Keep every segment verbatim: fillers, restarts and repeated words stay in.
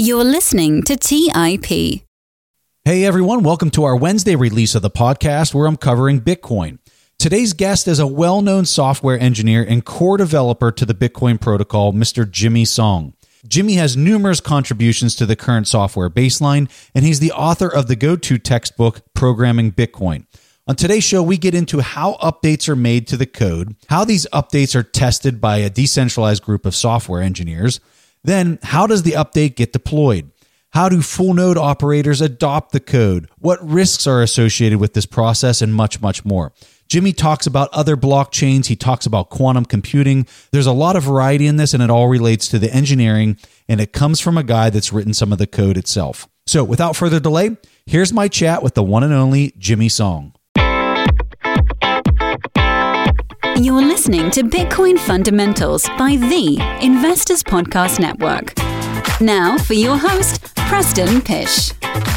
You're listening to T I P. Hey everyone, welcome to our Wednesday release of the podcast where I'm covering Bitcoin. Today's guest is a well-known software engineer and core developer to the Bitcoin protocol, Mister Jimmy Song. Jimmy has numerous contributions to the current software baseline, and he's the author of the go-to textbook, Programming Bitcoin. On today's show, we get into how updates are made to the code, how these updates are tested by a decentralized group of software engineers. Then, how does the update get deployed? How do full node operators adopt the code? What risks are associated with this process, and much, much more. Jimmy talks about other blockchains. He talks about quantum computing. There's a lot of variety in this, and it all relates to the engineering, and it comes from a guy that's written some of the code itself. So without further delay, here's my chat with the one and only Jimmy Song. You're listening to Bitcoin Fundamentals by the Investors Podcast Network. Now for your host, Preston Pysh.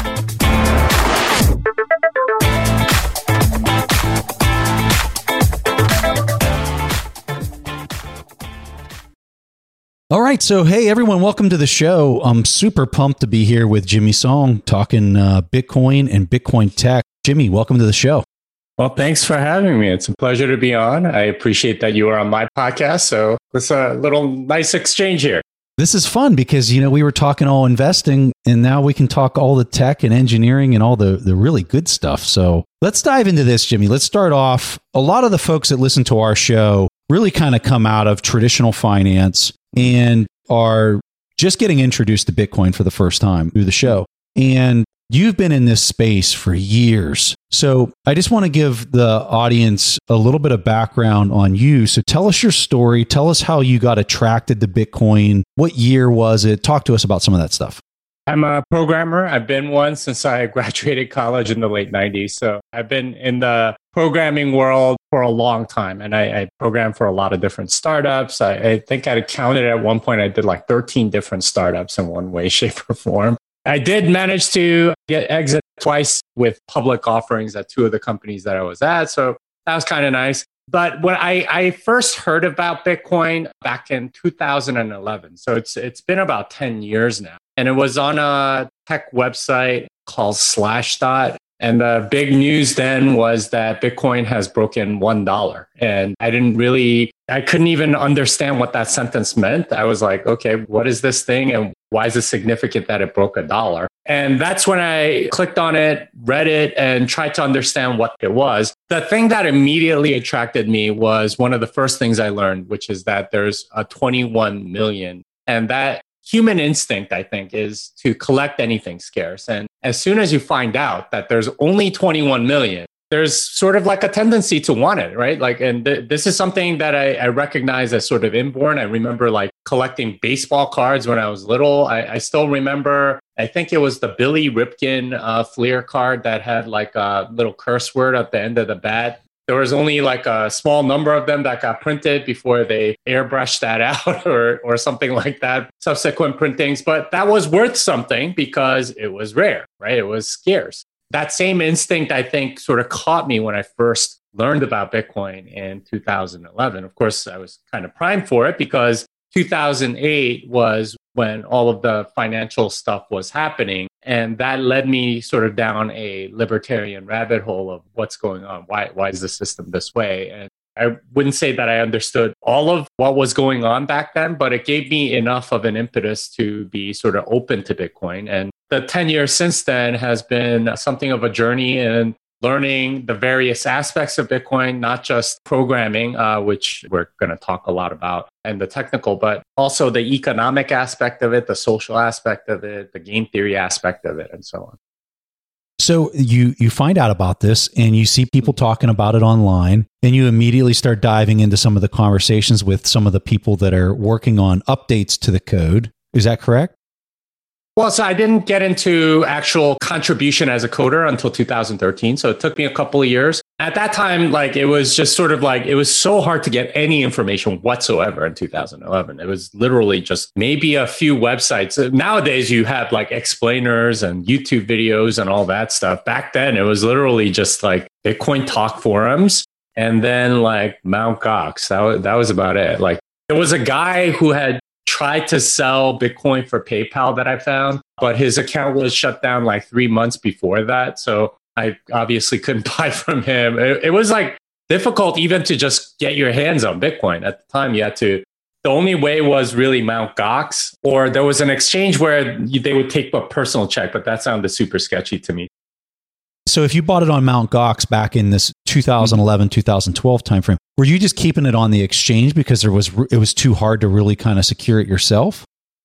All right, so hey everyone, welcome to the show. I'm super pumped to be here with Jimmy Song talking uh, Bitcoin and Bitcoin tech. Jimmy, welcome to the show. Well, thanks for having me. It's a pleasure to be on. I appreciate that you are on my podcast. So it's a little nice exchange here. This is fun because, you know, we were talking all investing and now we can talk all the tech and engineering and all the, the really good stuff. So let's dive into this, Jimmy. Let's start off. A lot of the folks that listen to our show really kind of come out of traditional finance and are just getting introduced to Bitcoin for the first time through the show. And you've been in this space for years. So I just want to give the audience a little bit of background on you. So tell us your story. Tell us how you got attracted to Bitcoin. What year was it? Talk to us about some of that stuff. I'm a programmer. I've been one since I graduated college in the late nineties. So I've been in the programming world for a long time. And I, I programmed for a lot of different startups. I, I think I counted at one point, I did like thirteen different startups in one way, shape, or form. I did manage to get exit twice with public offerings at two of the companies that I was at. So that was kind of nice. But when I, I first heard about Bitcoin back in two thousand eleven, so it's it's been about ten years now. And it was on a tech website called Slashdot. And the big news then was that Bitcoin has broken one dollar. And I didn't really, I couldn't even understand what that sentence meant. I was like, okay, what is this thing? And why is it significant that it broke a dollar? And that's when I clicked on it, read it, and tried to understand what it was. The thing that immediately attracted me was one of the first things I learned, which is that there's a twenty-one million. And that human instinct, I think, is to collect anything scarce. And as soon as you find out that there's only twenty-one million, there's sort of like a tendency to want it, right? Like, and th- this is something that I, I recognize as sort of inborn. I remember like collecting baseball cards when I was little. I, I still remember, I think it was the Billy Ripken uh, Fleer card that had like a little curse word at the end of the bat. There was only like a small number of them that got printed before they airbrushed that out or or something like that, subsequent printings. But that was worth something because it was rare, right? It was scarce. That same instinct, I think, sort of caught me when I first learned about Bitcoin in two thousand eleven. Of course, I was kind of primed for it because two thousand eight was when all of the financial stuff was happening. And that led me sort of down a libertarian rabbit hole of what's going on. Why, why is the system this way? And I wouldn't say that I understood all of what was going on back then, but it gave me enough of an impetus to be sort of open to Bitcoin. And the ten years since then has been something of a journey in learning the various aspects of Bitcoin, not just programming, uh, which we're going to talk a lot about, and the technical, but also the economic aspect of it, the social aspect of it, the game theory aspect of it, and so on. So you you find out about this and you see people talking about it online and you immediately start diving into some of the conversations with some of the people that are working on updates to the code. Is that correct? Well, so I didn't get into actual contribution as a coder until two thousand thirteen. So it took me a couple of years. At that time, like it was just sort of like, it was so hard to get any information whatsoever in two thousand eleven. It was literally just maybe a few websites. Nowadays, you have like explainers and YouTube videos and all that stuff. Back then, it was literally just like Bitcoin talk forums and then like Mount Gox. That was, that was about it. Like there was a guy who had tried to sell Bitcoin for PayPal that I found, but his account was shut down like three months before that. So I obviously couldn't buy from him. It, it was like difficult even to just get your hands on Bitcoin. At the time, you had to, the only way was really Mount Gox, or there was an exchange where you, they would take a personal check, but that sounded super sketchy to me. So if you bought it on Mount Gox back in this two thousand eleven, two thousand twelve timeframe, were you just keeping it on the exchange because there was it was too hard to really kind of secure it yourself?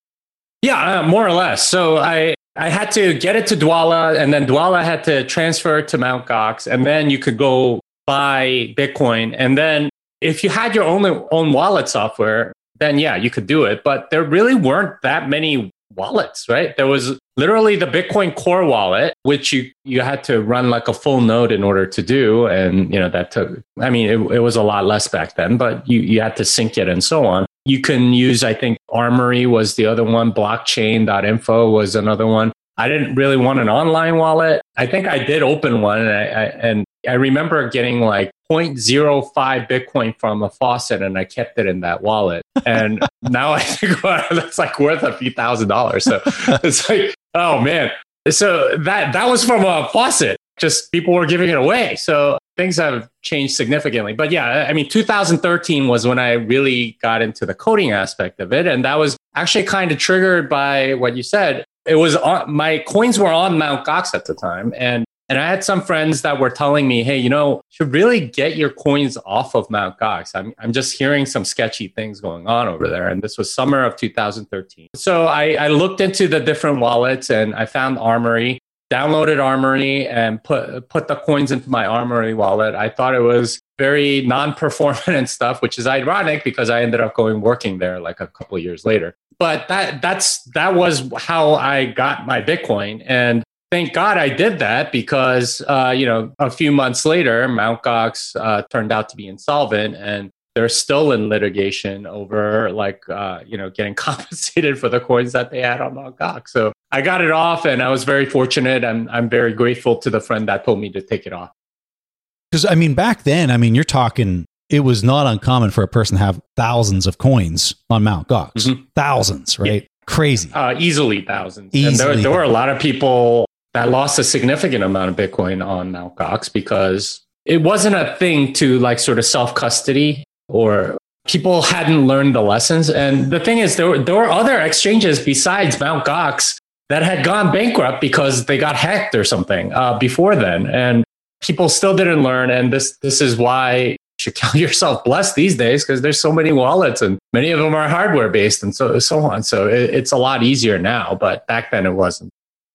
Yeah, uh, more or less. So I, I had to get it to Dwolla, and then Dwolla had to transfer it to Mount Gox, and then you could go buy Bitcoin. And then if you had your own, own wallet software, then yeah, you could do it. But there really weren't that many wallets, right? There was literally the Bitcoin Core wallet, which you, you had to run like a full node in order to do. And, you know, that took, I mean, it, it was a lot less back then, but you, you had to sync it and so on. You can use, I think, Armory was the other one. blockchain dot info was another one. I didn't really want an online wallet. I think I did open one, and I, I, and I remember getting like zero point zero five Bitcoin from a faucet, and I kept it in that wallet. And now I think well, that's like worth a few thousand dollars. So it's like, oh man. So that that was from a faucet. Just people were giving it away. So things have changed significantly. But yeah, I mean, two thousand thirteen was when I really got into the coding aspect of it. And that was actually kind of triggered by what you said. It was on, my coins were on Mount Gox at the time. And and I had some friends that were telling me, hey, you know, you should really get your coins off of Mount Gox. I'm, I'm just hearing some sketchy things going on over there. And this was summer of two thousand thirteen. So I, I looked into the different wallets and I found Armory, downloaded Armory and put, put the coins into my Armory wallet. I thought it was very non-performant and stuff, which is ironic because I ended up going working there like a couple of years later. But that that's that was how I got my Bitcoin. And thank God I did that because, uh, you know, a few months later, Mount Gox uh, turned out to be insolvent and they're still in litigation over like, uh, you know, getting compensated for the coins that they had on Mount Gox. So I got it off and I was very fortunate. And I'm very grateful to the friend that told me to take it off. Because, I mean, back then, I mean, you're talking, it was not uncommon for a person to have thousands of coins on Mount Gox. Mm-hmm. Thousands, right? Yeah. Crazy. Uh, easily thousands. Easily. And there, there were a lot of people that lost a significant amount of Bitcoin on Mount Gox because it wasn't a thing to like sort of self-custody or people hadn't learned the lessons. And the thing is, there were, there were other exchanges besides Mount Gox that had gone bankrupt because they got hacked or something uh, before then. And people still didn't learn. And this this is why you should count yourself blessed these days because there's so many wallets and many of them are hardware based and so, so on. So it, it's a lot easier now, but back then it wasn't.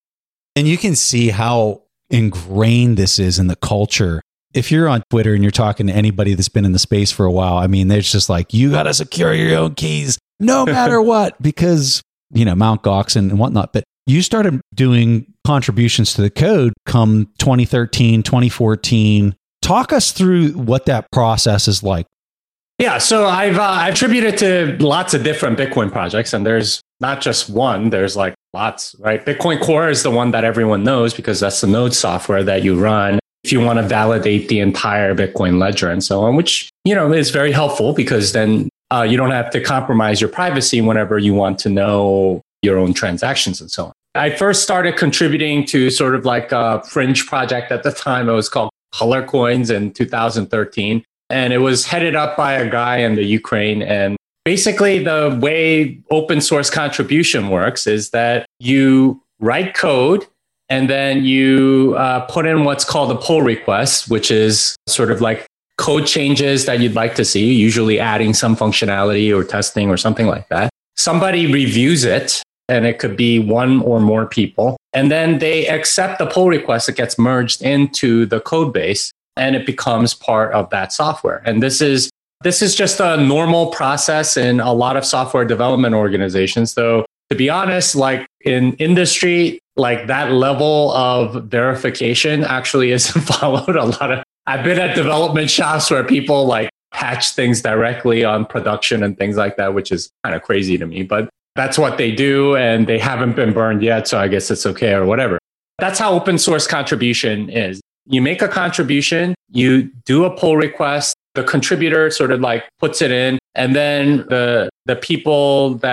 And you can see how ingrained this is in the culture. If you're on Twitter and you're talking to anybody that's been in the space for a while, I mean, there's just like, you got to secure your own keys no matter what, because, you know, Mount Gox and whatnot. But you started doing contributions to the code come twenty thirteen, twenty fourteen. Talk us through what that process is like. Yeah, so I've uh, attributed to lots of different Bitcoin projects, and there's not just one, there's like lots, right? Bitcoin Core is the one that everyone knows because that's the node software that you run if you want to validate the entire Bitcoin ledger and so on, which, you know, is very helpful because then uh, you don't have to compromise your privacy whenever you want to know your own transactions and so on. I first started contributing to sort of like a fringe project at the time. It was called Color Coins in two thousand thirteen. And it was headed up by a guy in the Ukraine. And basically the way open source contribution works is that you write code and then you uh, put in what's called a pull request, which is sort of like code changes that you'd like to see, usually adding some functionality or testing or something like that. Somebody reviews it, and it could be one or more people. And then they accept the pull request. It gets merged into the code base and it becomes part of that software. And this is this is just a normal process in a lot of software development organizations. Though, to be honest, like in industry, like that level of verification actually isn't followed. A lot of I've been at development shops where people like patch things directly on production and things like that, which is kind of crazy to me. But that's what they do, and they haven't been burned yet, so I guess it's okay or whatever. That's how open source contribution is. You make a contribution, you do a pull request, the contributor sort of like puts it in, and then the the people that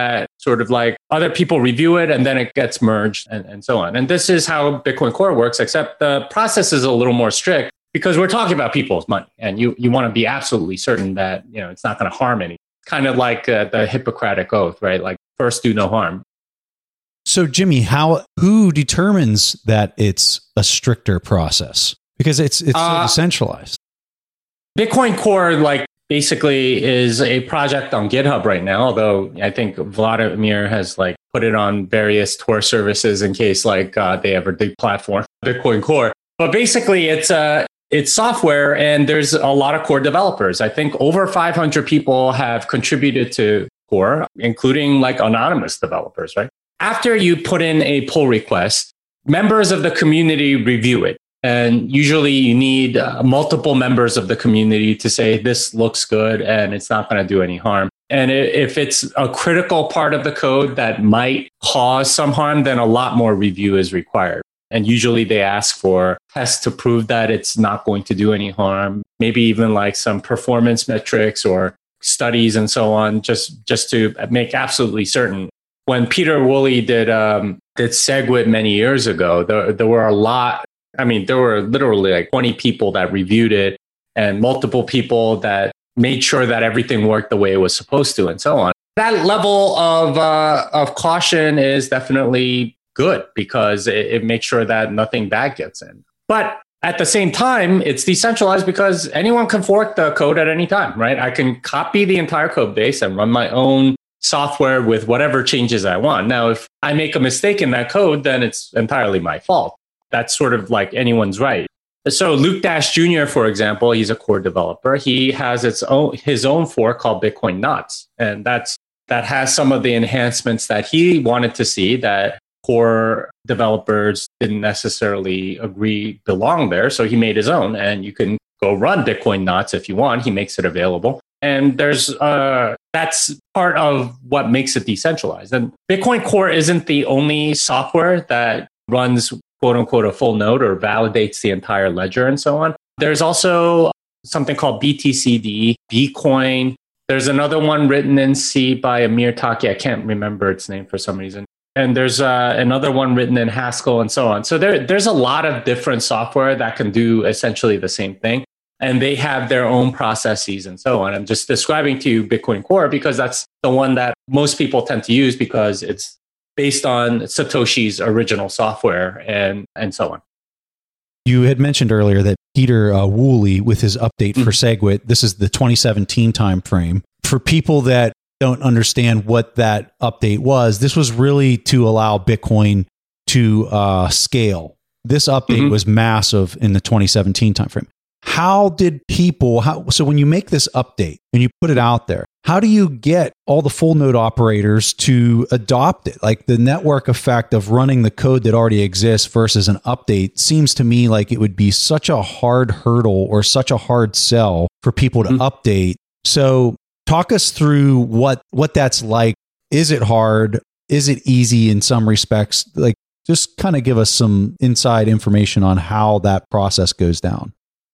sort of like other people review it and then it gets merged and, and so on. And this is how Bitcoin Core works, except the process is a little more strict because we're talking about people's money and you, you want to be absolutely certain that, you know, it's not going to harm anyone. Kind of like uh, the Hippocratic Oath, right? Like first do no harm. So Jimmy, how who determines that it's a stricter process? Because it's it's uh, so decentralized. Bitcoin Core, like, basically is a project on GitHub right now, although I think Vladimir has like put it on various Tor services in case like uh, they ever deplatform Bitcoin Core. But basically it's uh, it's software and there's a lot of core developers. I think over five hundred people have contributed to Core, including like anonymous developers, right? After you put in a pull request, members of the community review it. And usually you need uh, multiple members of the community to say, this looks good and it's not going to do any harm. And if it's a critical part of the code that might cause some harm, then a lot more review is required. And usually they ask for tests to prove that it's not going to do any harm, maybe even like some performance metrics or studies and so on, just, just to make absolutely certain. When Peter Woolley did, um, did SegWit many years ago, there, there were a lot. I mean, there were literally like twenty people that reviewed it and multiple people that made sure that everything worked the way it was supposed to and so on. That level of uh, of caution is definitely good because it, it makes sure that nothing bad gets in. But at the same time, it's decentralized because anyone can fork the code at any time, right? I can copy the entire code base and run my own software with whatever changes I want. Now, if I make a mistake in that code, then it's entirely my fault. That's sort of like anyone's right. So Luke Dash Junior, for example, he's a core developer. He has its own his own fork called Bitcoin Knots, and that's that has some of the enhancements that he wanted to see that core developers didn't necessarily agree belong there. So he made his own, and you can go run Bitcoin Knots if you want. He makes it available, and there's uh, that's part of what makes it decentralized. And Bitcoin Core isn't the only software that runs quote unquote a full node or validates the entire ledger and so on. There's also something called B T C D, Bcoin. There's another one written in C by Amir Taki. I can't remember its name for some reason. And there's uh, another one written in Haskell and so on. So there, there's a lot of different software that can do essentially the same thing. And they have their own processes and so on. I'm just describing to you Bitcoin Core because that's the one that most people tend to use because it's based on Satoshi's original software and, and so on. You had mentioned earlier that Peter uh, Woolley, with his update for mm-hmm. SegWit, this is the twenty seventeen timeframe. For people that don't understand what that update was, this was really to allow Bitcoin to uh, scale. This update mm-hmm. was massive in the twenty seventeen timeframe. How did people, how, so when you make this update and you put it out there, how do you get all the full node operators to adopt it? Like the network effect of running the code that already exists versus an update seems to me like it would be such a hard hurdle or such a hard sell for people to mm-hmm. update. So talk us through what, what that's like. Is it hard? Is it easy in some respects? Like just kind of give us some inside information on how that process goes down.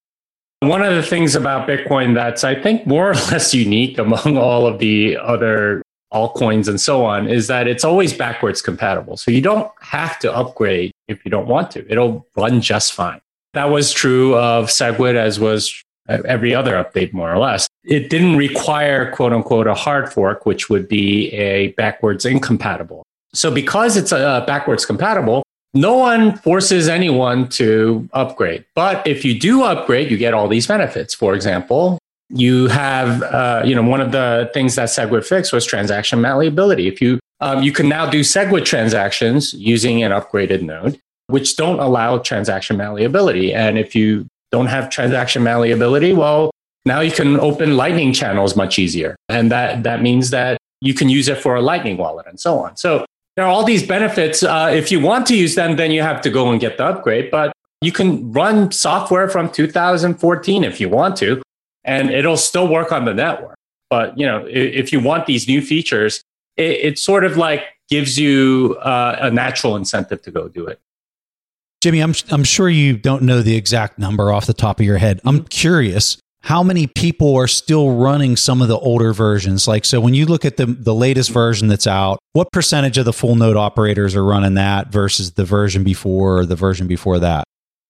One of the things about Bitcoin that's, I think, more or less unique among all of the other altcoins and so on is that it's always backwards compatible. So you don't have to upgrade if you don't want to. It'll run just fine. That was true of SegWit, as was every other update, more or less. It didn't require, quote unquote, a hard fork, which would be a backwards incompatible. So because it's a backwards compatible, no one forces anyone to upgrade. But if you do upgrade, you get all these benefits. For example, you have, uh, you know, one of the things that SegWit fixed was transaction malleability. If you, um, you can now do SegWit transactions using an upgraded node, which don't allow transaction malleability. And if you don't have transaction malleability, well, now you can open Lightning channels much easier. And that, that means that you can use it for a Lightning wallet and so on. So there are all these benefits. Uh, if you want to use them, then you have to go and get the upgrade. But you can run software from two thousand fourteen if you want to, and it'll still work on the network. But you know, if, if you want these new features, it, it sort of like gives you uh, a natural incentive to go do it. Jimmy, I'm I'm sure you don't know the exact number off the top of your head. I'm curious. how many people are still running some of the older versions? Like, so when you look at the, the latest version that's out, what percentage of the full node operators are running that versus the version before or the version before that?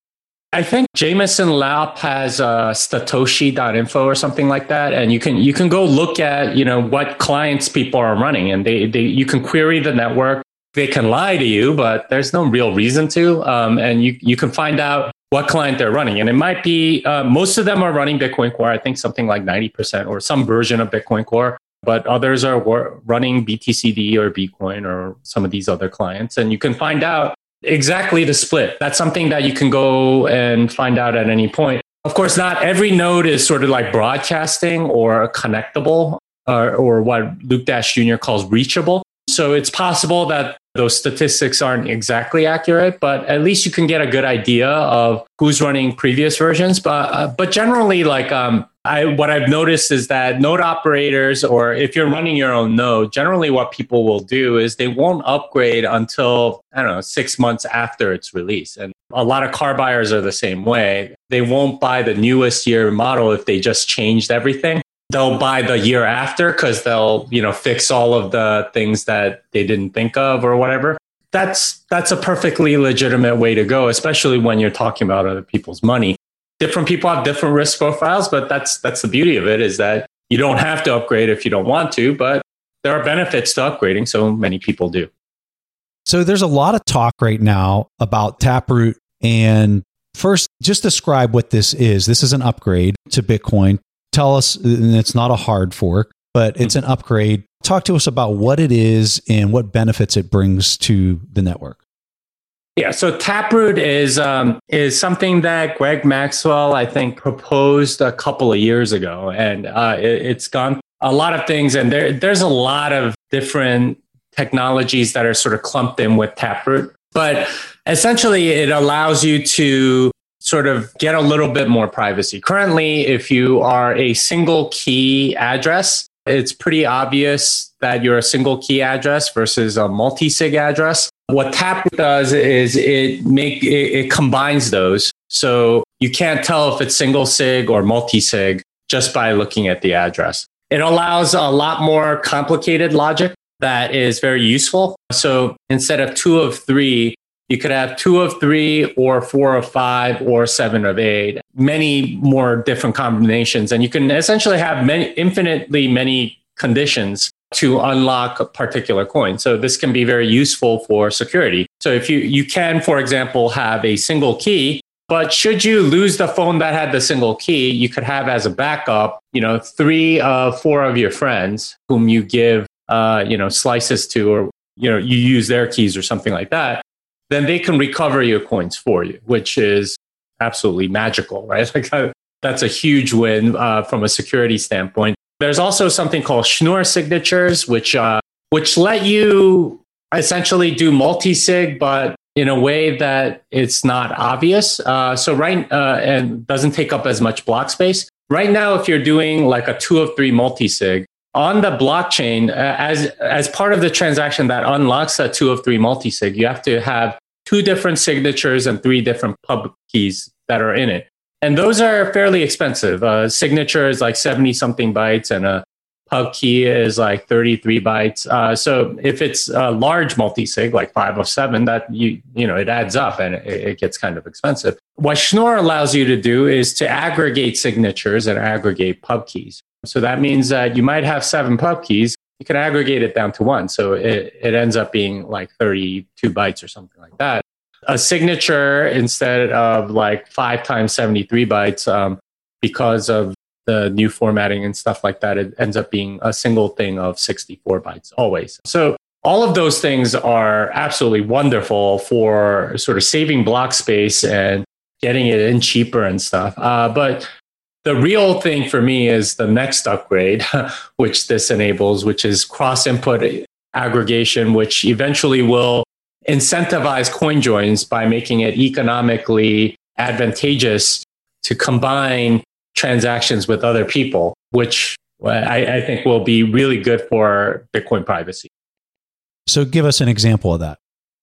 I think Jameson Lap has uh, Satoshi dot info or something like that, and you can you can go look at you know what clients people are running, and they, they you can query the network. They can lie to you, but there's no real reason to, um, and you you can find out what client they're running, and it might be uh, most of them are running Bitcoin Core. I think something like ninety percent or some version of Bitcoin Core, but others are wor- running B T C D or Bitcoin or some of these other clients, and you can find out exactly the split. That's something that you can go and find out at any point. Of course, not every node is sort of like broadcasting or connectable or, or what Luke Dash Junior calls reachable. So it's possible that those statistics aren't exactly accurate, but at least you can get a good idea of who's running previous versions. But uh, but generally, like um, I what I've noticed is that node operators, or if you're running your own node, generally what people will do is they won't upgrade until, I don't know, six months after its release. And a lot of car buyers are the same way. They won't buy the newest year model if they just changed everything. They'll buy the year after because they'll, you know, fix all of the things that they didn't think of or whatever. That's that's a perfectly legitimate way to go, especially when you're talking about other people's money. Different people have different risk profiles, but that's that's the beauty of it, is that you don't have to upgrade if you don't want to, but there are benefits to upgrading, so many people do. So there's a lot of talk right now about Taproot, and first, just describe what this is. This is an upgrade to Bitcoin. Tell us, and it's not a hard fork, but it's an upgrade. Talk to us about what it is and what benefits it brings to the network. Yeah, so Taproot is um, is something that Greg Maxwell, I think, proposed a couple of years ago, and uh, it, it's gone a lot of things, and there there's a lot of different technologies that are sort of clumped in with Taproot, but essentially it allows you to sort of get a little bit more privacy. Currently, if you are a single key address, it's pretty obvious that you're a single key address versus a multi-sig address. What Taproot does is it make it, it combines those. So you can't tell if it's single sig or multi-sig just by looking at the address. It allows a lot more complicated logic that is very useful. So instead of two of three, you could have two of three or four of five or seven of eight, many more different combinations. And you can essentially have many, infinitely many conditions to unlock a particular coin. So this can be very useful for security. So if you, you can, for example, have a single key, but should you lose the phone that had the single key, you could have as a backup, you know, three of four of your friends whom you give, uh, you know, slices to, or, you know, you use their keys or something like that. Then they can recover your coins for you, which is absolutely magical, right? Like uh, that's a huge win uh, from a security standpoint. There's also something called Schnorr signatures, which uh, which let you essentially do multi-sig, but in a way that it's not obvious. Uh, so right, uh, and doesn't take up as much block space. Right now, if you're doing like a two of three multi-sig, on the blockchain, uh, as as part of the transaction that unlocks that two of three multi-sig, you have to have two different signatures and three different pub keys that are in it. And those are fairly expensive. Uh, signature is like seventy something bytes and a pub key is like thirty-three bytes. Uh, so if it's a large multi-sig, like five of seven, that you you know, it adds up and it, it gets kind of expensive. What Schnorr allows you to do is to aggregate signatures and aggregate pub keys. So that means that you might have seven pub keys. You can aggregate it down to one. So it, it ends up being like thirty-two bytes or something like that. A signature, instead of like five times seventy-three bytes, um, because of the new formatting and stuff like that, it ends up being a single thing of sixty-four bytes always. So all of those things are absolutely wonderful for sort of saving block space and getting it in cheaper and stuff. Uh, but the real thing for me is the next upgrade, which this enables, which is cross-input aggregation, which eventually will incentivize coin joins by making it economically advantageous to combine transactions with other people, which I, I think will be really good for Bitcoin privacy. So give us an example of that.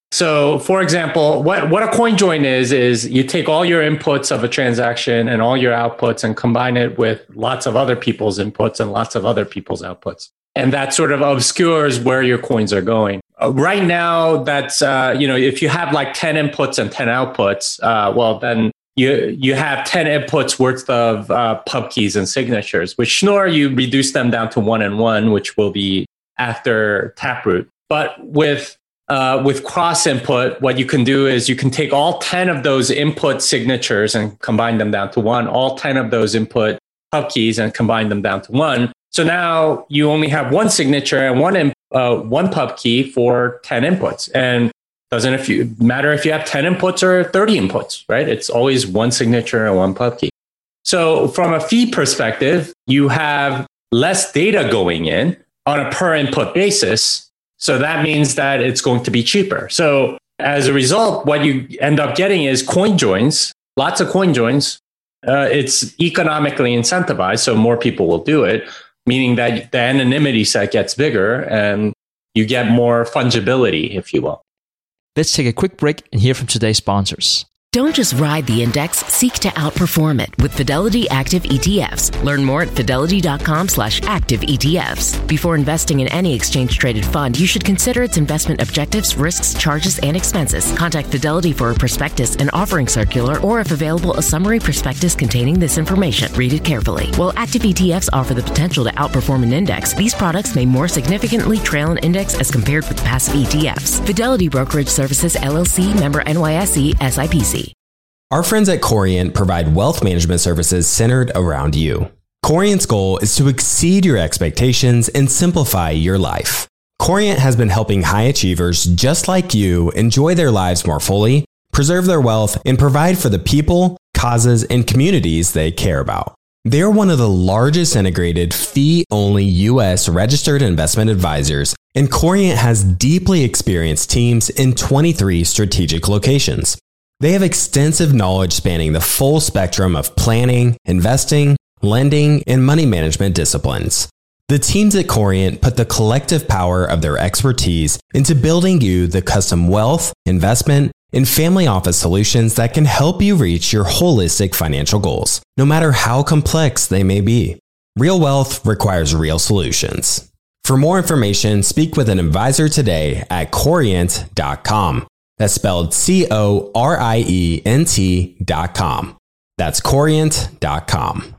So for example, what, what a coin join is, is you take all your inputs of a transaction and all your outputs and combine it with lots of other people's inputs and lots of other people's outputs. And that sort of obscures where your coins are going. Uh, right now, that's, uh, you know, if you have like ten inputs and ten outputs, uh, well, then you you have ten inputs worth of uh, pub keys and signatures. With Schnorr, you reduce them down to one and one, which will be after Taproot. But with uh, with cross input, what you can do is you can take all ten of those input signatures and combine them down to one, all ten of those input pub keys and combine them down to one. So now you only have one signature and one uh, one pub key for ten inputs. And doesn't if you matter if you have ten inputs or thirty inputs, right? It's always one signature and one pub key. So from a fee perspective, you have less data going in on a per input basis. So that means that it's going to be cheaper. So as a result, what you end up getting is coin joins, lots of coin joins. Uh, it's economically incentivized, so more people will do it, meaning that the anonymity set gets bigger and you get more fungibility, if you will. Let's take a quick break and hear from today's sponsors. Don't just ride the index, seek to outperform it with Fidelity Active E T Fs. Learn more at fidelity.com slash active E T Fs. Before investing in any exchange-traded fund, you should consider its investment objectives, risks, charges, and expenses. Contact Fidelity for a prospectus and offering circular, or if available, a summary prospectus containing this information. Read it carefully. While active E T Fs offer the potential to outperform an index, these products may more significantly trail an index as compared with passive E T Fs. Fidelity Brokerage Services, L L C, member N Y S E, S I P C. Our friends at Corient provide wealth management services centered around you. Corient's goal is to exceed your expectations and simplify your life. Corient has been helping high achievers just like you enjoy their lives more fully, preserve their wealth, and provide for the people, causes, and communities they care about. They're one of the largest integrated fee-only U S registered investment advisors, and Corient has deeply experienced teams in twenty-three strategic locations. They have extensive knowledge spanning the full spectrum of planning, investing, lending, and money management disciplines. The teams at Corient put the collective power of their expertise into building you the custom wealth, investment, and family office solutions that can help you reach your holistic financial goals, no matter how complex they may be. Real wealth requires real solutions. For more information, speak with an advisor today at corient dot com. That's spelled C O R I E N T dot com. That's corient dot com.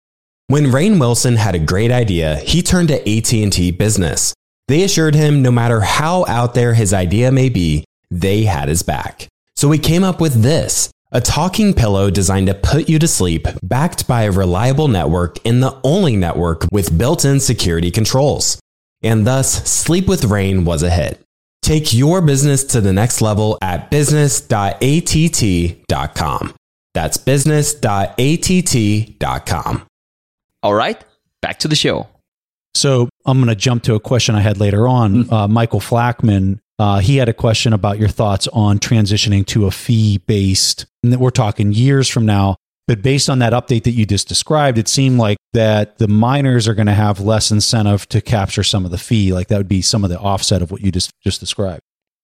When Rainn Wilson had a great idea, he turned to A T and T Business. They assured him no matter how out there his idea may be, they had his back. So he came up with this, a talking pillow designed to put you to sleep, backed by a reliable network and the only network with built-in security controls. And thus, Sleep with Rainn was a hit. Take your business to the next level at business dot A T T dot com. That's business dot A T T dot com. All right, back to the show. So I'm going to jump to a question I had later on. Mm-hmm. Uh, Michael Flackman, uh, he had a question about your thoughts on transitioning to a fee-based, and we're talking years from now. But based on that update that you just described, it seemed like that the miners are going to have less incentive to capture some of the fee. Like that would be some of the offset of what you just, just described.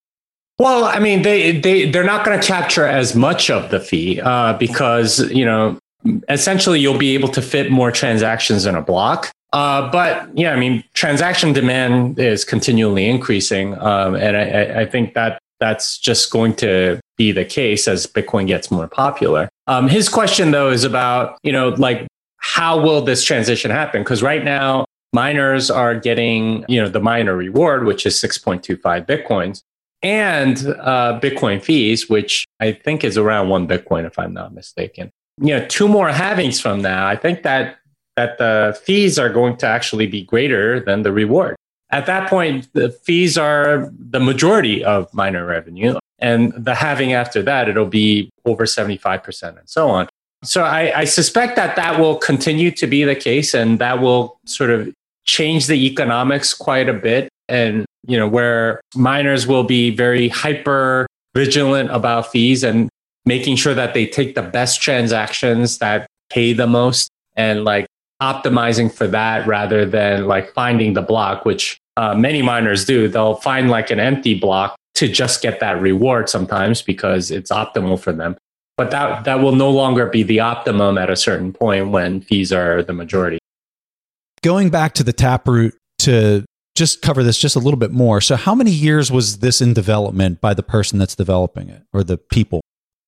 Well, I mean, they, they, they're not going to capture as much of the fee uh, because, you know, essentially you'll be able to fit more transactions in a block. Uh, but yeah, I mean, transaction demand is continually increasing. Um, and I, I think that that's just going to be the case as Bitcoin gets more popular. Um, his question, though, is about, you know, like, how will this transition happen? Because right now, miners are getting, you know, the miner reward, which is six point two five Bitcoins, and uh, Bitcoin fees, which I think is around one Bitcoin, if I'm not mistaken. You know, two more halvings from now, I think that that the fees are going to actually be greater than the reward. At that point, the fees are the majority of miner revenue. And the halving after that, it'll be over seventy-five percent and so on. So I, I suspect that that will continue to be the case, and that will sort of change the economics quite a bit. And, you know, where miners will be very hyper vigilant about fees and making sure that they take the best transactions that pay the most and like optimizing for that rather than like finding the block, which uh, many miners do. They'll find like an empty block to just get that reward sometimes because it's optimal for them. But that, that will no longer be the optimum at a certain point when fees are the majority. Going back to the Taproot to just cover this just a little bit more. So how many years was this in development by the person that's developing it or the people?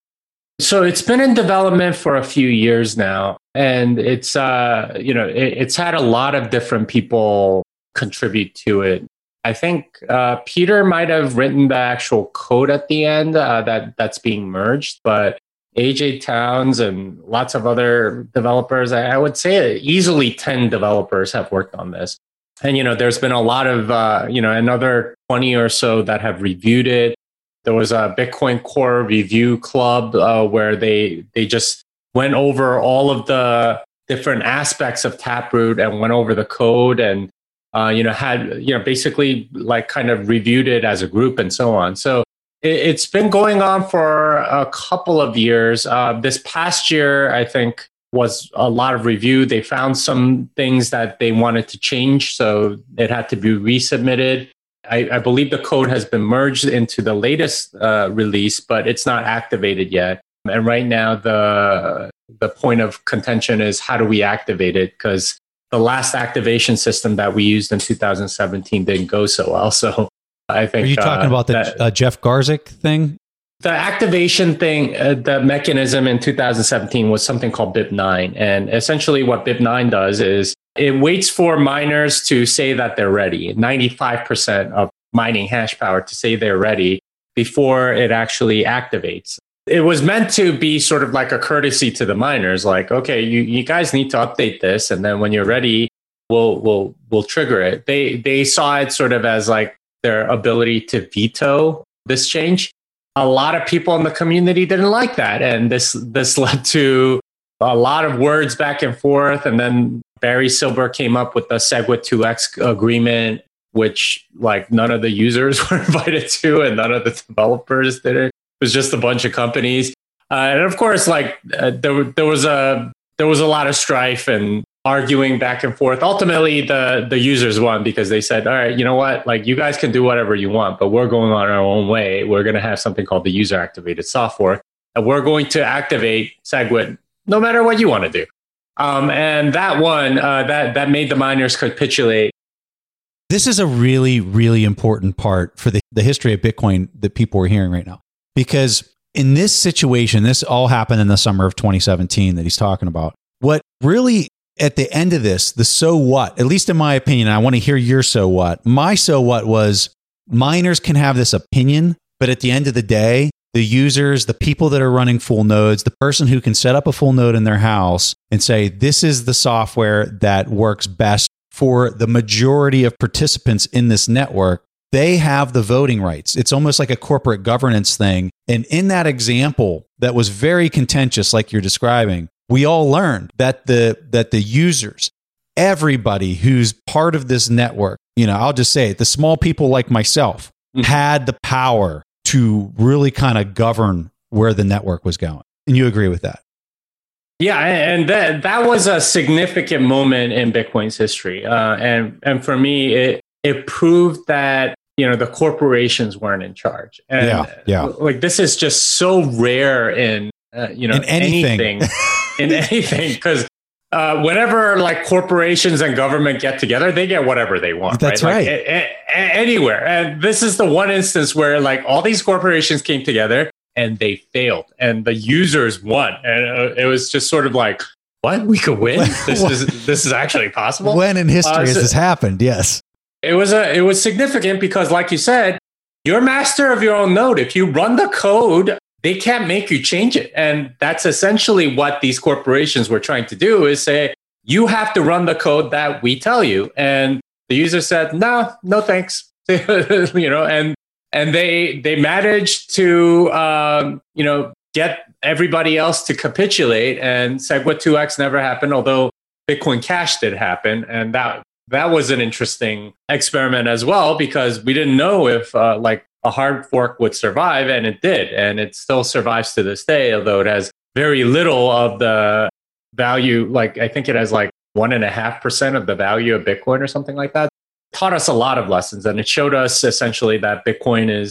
So it's been in development for a few years now. And it's, uh, you know, it, it's had a lot of different people contribute to it. I think uh, Peter might have written the actual code at the end uh, that that's being merged, but A J Towns and lots of other developers, I, I would say easily ten developers have worked on this. And, you know, there's been a lot of, uh, you know, another twenty or so that have reviewed it. There was a Bitcoin Core review club uh, where they they just went over all of the different aspects of Taproot and went over the code and, uh, you know, had, you know, basically like kind of reviewed it as a group and so on. So it, it's been going on for a couple of years. Uh, this past year, I think, was a lot of review. They found some things that they wanted to change, so it had to be resubmitted. I, I believe the code has been merged into the latest uh, release, but it's not activated yet. And right now, the the point of contention is how do we activate it? Because the last activation system that we used in two thousand seventeen didn't go so well. So I think. Are you talking uh, about the that, uh, Jeff Garzik thing? The activation thing, uh, the mechanism in two thousand seventeen was something called B I P nine. And essentially what B I P nine does is it waits for miners to say that they're ready, ninety-five percent of mining hash power to say they're ready before it actually activates. It was meant to be sort of like a courtesy to the miners, like, okay, you, you guys need to update this. And then when you're ready, we'll, we'll, we'll trigger it. They, they saw it sort of as like their ability to veto this change. A lot of people in the community didn't like that. And this this led to a lot of words back and forth. And then Barry Silber came up with the SegWit two X agreement, which like none of the users were invited to and none of the developers did it. It was just a bunch of companies. Uh, and of course, like uh, there, there was a there was a lot of strife and arguing back and forth. Ultimately, the the users won because they said, all right, you know what? Like, you guys can do whatever you want, but we're going on our own way. We're going to have something called the user activated software, and we're going to activate SegWit no matter what you want to do. Um, and that one, uh, that, that made the miners capitulate. This is a really, really important part for the, the history of Bitcoin that people are hearing right now. Because in this situation, this all happened in the summer of twenty seventeen that he's talking about. What really, at the end of this, the so what, at least in my opinion, I want to hear your so what. My so what was miners can have this opinion, but at the end of the day, the users, the people that are running full nodes, the person who can set up a full node in their house and say, this is the software that works best for the majority of participants in this network, they have the voting rights. It's almost like a corporate governance thing. And in that example that was very contentious, like you're describing, we all learned that the that the users, everybody who's part of this network, you know, I'll just say it, the small people like myself mm-hmm. had the power to really kind of govern where the network was going. And you agree with that? Yeah, and that that was a significant moment in Bitcoin's history. Uh, and and for me, it it proved that, you know, the corporations weren't in charge. And yeah, yeah. Like, this is just so rare in uh, you know in anything. anything. in anything, because uh, whenever like corporations and government get together, they get whatever they want. That's right. right. Like, a, a, anywhere. And this is the one instance where like all these corporations came together and they failed and the users won. And uh, it was just sort of like, what? We could win? This is this is actually possible? When in history uh, so, has this happened? Yes. It was a it was significant because, like you said, you're master of your own node. If you run the code, they can't make you change it. And that's essentially what these corporations were trying to do, is say, you have to run the code that we tell you. And the user said, no, no, thanks. you know, and and they they managed to, um, you know, get everybody else to capitulate. And SegWit two X never happened, although Bitcoin Cash did happen. And that that was an interesting experiment as well, because we didn't know if uh, like a hard fork would survive, and it did. And it still survives to this day, although it has very little of the value. Like, I think it has like one and a half percent of the value of Bitcoin or something like that. It taught us a lot of lessons. And it showed us essentially that Bitcoin is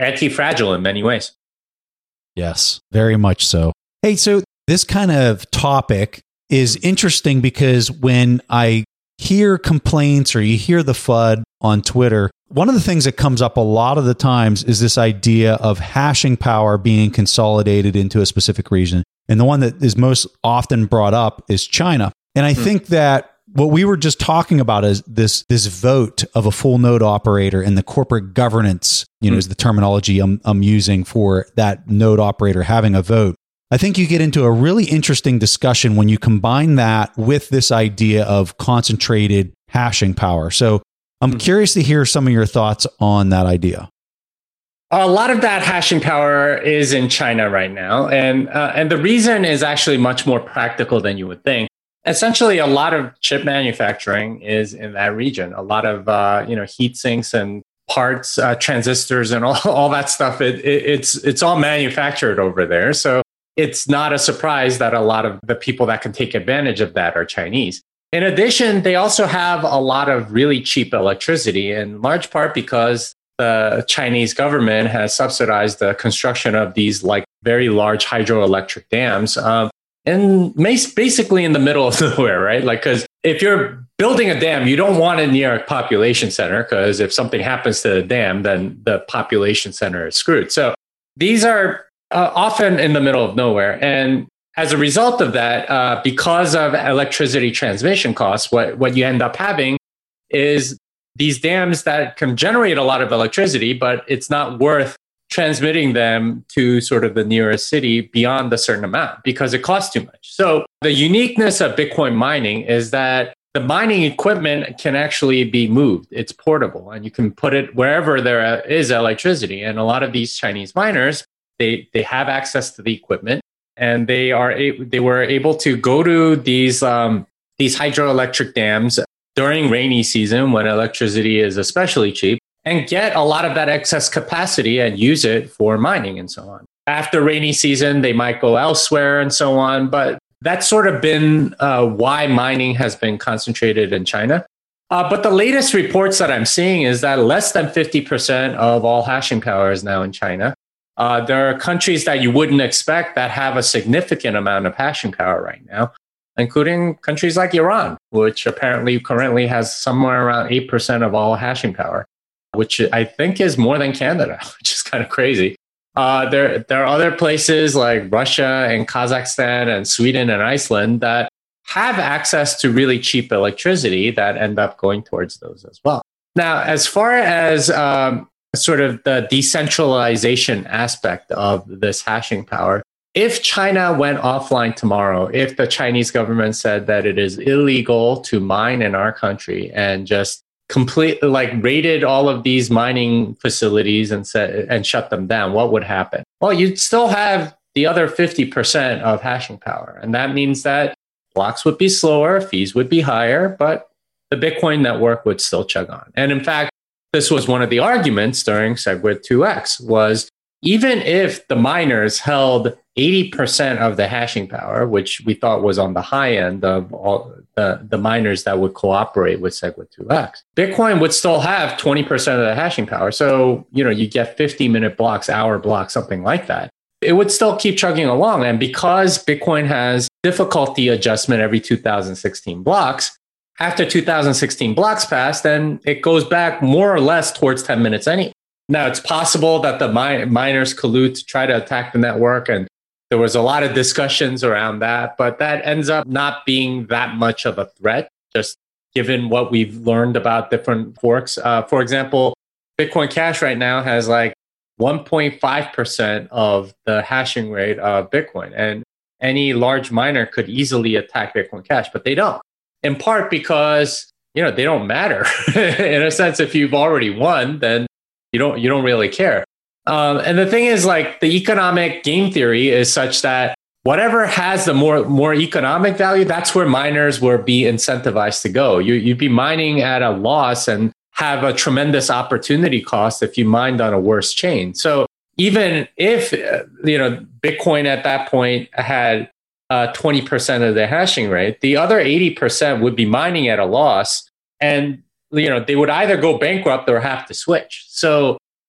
anti-fragile in many ways. Yes, very much so. Hey, so this kind of topic is interesting because when I hear complaints or you hear the F U D on Twitter, one of the things that comes up a lot of the times is this idea of hashing power being consolidated into a specific region. And the one that is most often brought up is China. And I hmm. think that what we were just talking about is this this vote of a full node operator and the corporate governance, you know, mm. is the terminology I'm, I'm using for that node operator having a vote. I think you get into a really interesting discussion when you combine that with this idea of concentrated hashing power. So I'm mm. curious to hear some of your thoughts on that idea. A lot of that hashing power is in China right now. And, uh, and the reason is actually much more practical than you would think. Essentially, a lot of chip manufacturing is in that region. A lot of uh, you know heat sinks and parts, uh, transistors, and all, all that stuff. It, it, it's it's all manufactured over there. So it's not a surprise that a lot of the people that can take advantage of that are Chinese. In addition, they also have a lot of really cheap electricity, in large part because the Chinese government has subsidized the construction of these like very large hydroelectric dams. Um, And basically in the middle of nowhere, right? Like, because if you're building a dam, you don't want it near a population center, because if something happens to the dam, then the population center is screwed. So these are uh, often in the middle of nowhere. And as a result of that, uh, because of electricity transmission costs, what, what you end up having is these dams that can generate a lot of electricity, but it's not worth transmitting them to sort of the nearest city beyond a certain amount because it costs too much. So the uniqueness of Bitcoin mining is that the mining equipment can actually be moved. It's portable and you can put it wherever there is electricity. And a lot of these Chinese miners, they, they have access to the equipment and they are a- they were able to go to these um, these hydroelectric dams during rainy season when electricity is especially cheap, and get a lot of that excess capacity and use it for mining and so on. After rainy season, they might go elsewhere and so on. But that's sort of been uh, why mining has been concentrated in China. Uh, but the latest reports that I'm seeing is that less than fifty percent of all hashing power is now in China. Uh, there are countries that you wouldn't expect that have a significant amount of hashing power right now, including countries like Iran, which apparently currently has somewhere around eight percent of all hashing power, which I think is more than Canada, which is kind of crazy. Uh, there, there are other places like Russia and Kazakhstan and Sweden and Iceland that have access to really cheap electricity that end up going towards those as well. Now, as far as um, sort of the decentralization aspect of this hashing power, if China went offline tomorrow, if the Chinese government said that it is illegal to mine in our country and just completely like raided all of these mining facilities and said and shut them down, what would happen? Well, you'd still have the other fifty percent of hashing power. And that means that blocks would be slower, fees would be higher, but the Bitcoin network would still chug on. And in fact, this was one of the arguments during SegWit two X was even if the miners held eighty percent of the hashing power, which we thought was on the high end of all the, the miners that would cooperate with SegWit two X, Bitcoin would still have twenty percent of the hashing power. So, you know, you get fifty minute blocks, hour blocks, something like that. It would still keep chugging along. And because Bitcoin has difficulty adjustment every two thousand sixteen blocks, after two thousand sixteen blocks pass, then it goes back more or less towards ten minutes anyway. Now, it's possible that the min- miners collude to try to attack the network, and there was a lot of discussions around that, but that ends up not being that much of a threat, just given what we've learned about different forks. Uh, for example, Bitcoin Cash right now has like one point five percent of the hashing rate of Bitcoin, and any large miner could easily attack Bitcoin Cash, but they don't. In part because, you know, they don't matter. In a sense, if you've already won, then you don't you don't really care. Um, and the thing is, like, the economic game theory is such that whatever has the more more economic value, that's where miners will be incentivized to go. You, you'd be mining at a loss and have a tremendous opportunity cost if you mined on a worse chain. So even if, you know, Bitcoin at that point had uh, twenty percent of the hashing rate, the other eighty percent would be mining at a loss, and you know, they would either go bankrupt or have to switch. So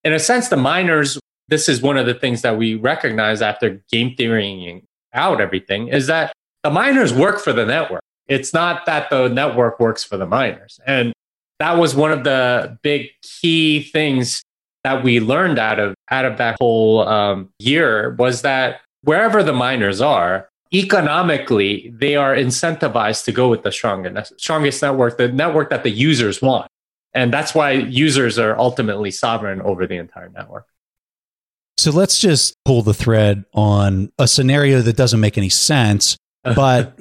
in a sense, the miners, this is one of the things that we recognize after game theorying out everything, is that the miners work for the network. It's not that the network works for the miners. And that was one of the big key things that we learned out of out of that whole um, year, was that wherever the miners are, economically, they are incentivized to go with the strongest, strongest network, the network that the users want. And that's why users are ultimately sovereign over the entire network. So let's just pull the thread on a scenario that doesn't make any sense. But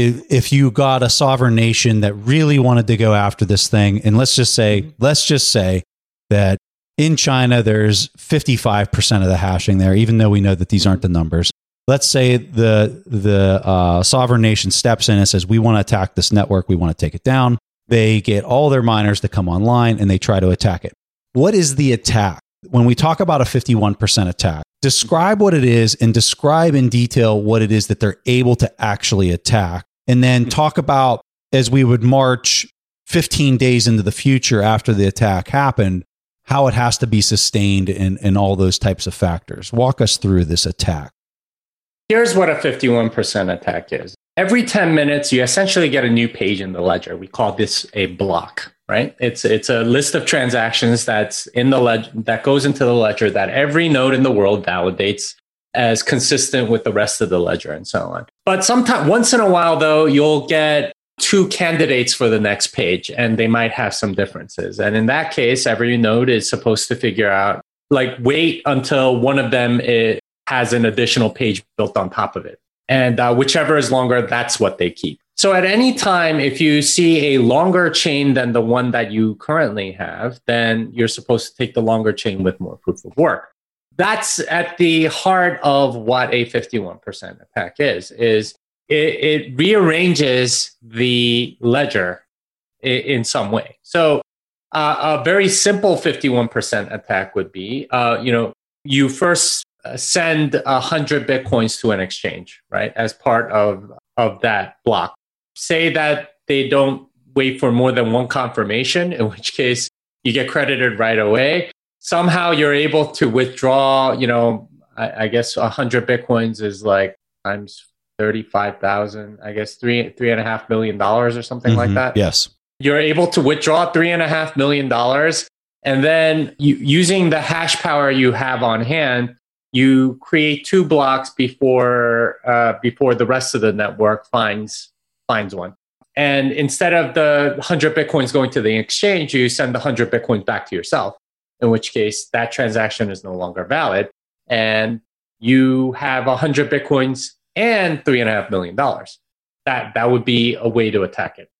if you got a sovereign nation that really wanted to go after this thing, and let's just say, let's just say that in China, there's fifty-five percent of the hashing there, even though we know that these aren't the numbers. Let's say the the uh, sovereign nation steps in and says, we want to attack this network. We want to take it down. They get all their miners to come online and they try to attack it. What is the attack? When we talk about a fifty-one percent attack, describe what it is and describe in detail what it is that they're able to actually attack. And then talk about, as we would march fifteen days into the future after the attack happened, how it has to be sustained and, and all those types of factors. Walk us through this attack. Here's what a fifty-one percent attack is. Every ten minutes, you essentially get a new page in the ledger. We call this a block, right? It's it's a list of transactions that's in the ledger, that goes into the ledger, that every node in the world validates as consistent with the rest of the ledger and so on. But sometimes, once in a while, though, you'll get two candidates for the next page, and they might have some differences. And in that case, every node is supposed to figure out, like, wait until one of them is, has an additional page built on top of it. And uh, whichever is longer, that's what they keep. So at any time, if you see a longer chain than the one that you currently have, then you're supposed to take the longer chain with more proof of work. That's at the heart of what a fifty-one percent attack is, is it, it rearranges the ledger in, in some way. So uh, a very simple fifty-one percent attack would be, uh, you know, you first send one hundred Bitcoins to an exchange, right, as part of, of that block. Say that they don't wait for more than one confirmation, in which case you get credited right away. Somehow you're able to withdraw, you know, I, I guess one hundred Bitcoins is like times thirty-five thousand, I guess three, three and a half million dollars or something mm-hmm. like that. Yes. You're able to withdraw three and a half million dollars. And then you, using the hash power you have on hand, you create two blocks before uh, before the rest of the network finds finds one. And instead of the one hundred Bitcoins going to the exchange, you send the one hundred Bitcoins back to yourself, in which case that transaction is no longer valid. And you have one hundred Bitcoins and three point five million dollars. That, that would be a way to attack it.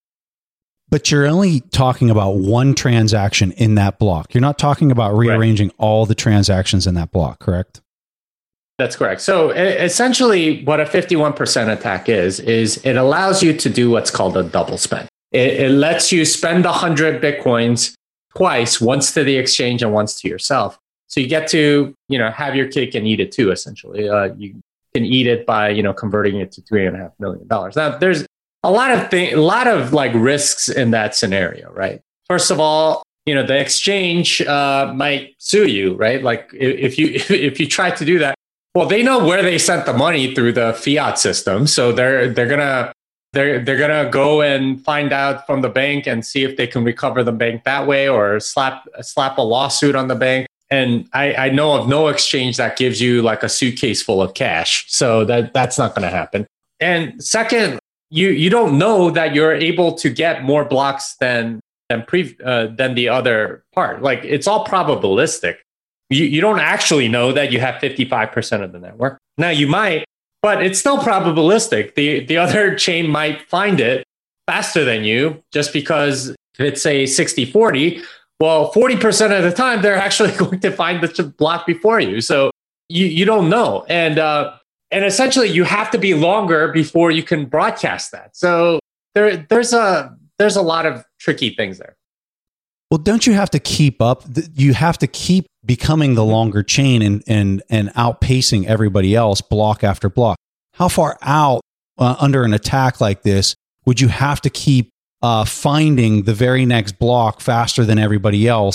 But you're only talking about one transaction in that block. You're not talking about rearranging right. all the transactions in that block, correct? That's correct. So essentially what a fifty-one percent attack is, is it allows you to do what's called a double spend. It, it lets you spend one hundred Bitcoins twice, once to the exchange and once to yourself. So you get to, you know, have your cake and eat it too, essentially. Uh, you can eat it by, you know, converting it to three and a half million dollars. Now, there's a lot of thing, a lot of like risks in that scenario, right? First of all, you know, the exchange uh, might sue you, right? Like if you if you try to do that, well, they know where they sent the money through the fiat system, so they're they're gonna they're they're gonna go and find out from the bank and see if they can recover the bank that way, or slap slap a lawsuit on the bank. And I, I know of no exchange that gives you like a suitcase full of cash, so that that's not going to happen. And second, you you don't know that you're able to get more blocks than than pre uh, than the other part. Like it's all probabilistic. You, you don't actually know that you have fifty-five percent of the network. Now you might, but it's still probabilistic. The the other chain might find it faster than you, just because if it's a sixty forty, well, forty percent of the time, they're actually going to find the block before you. So you, you don't know. And uh, and essentially you have to be longer before you can broadcast that. So there there's a there's a lot of tricky things there. Well, don't you have to keep up? You have to keep becoming the longer chain and and and outpacing everybody else block after block. How far out uh, under an attack like this would you have to keep uh, finding the very next block faster than everybody else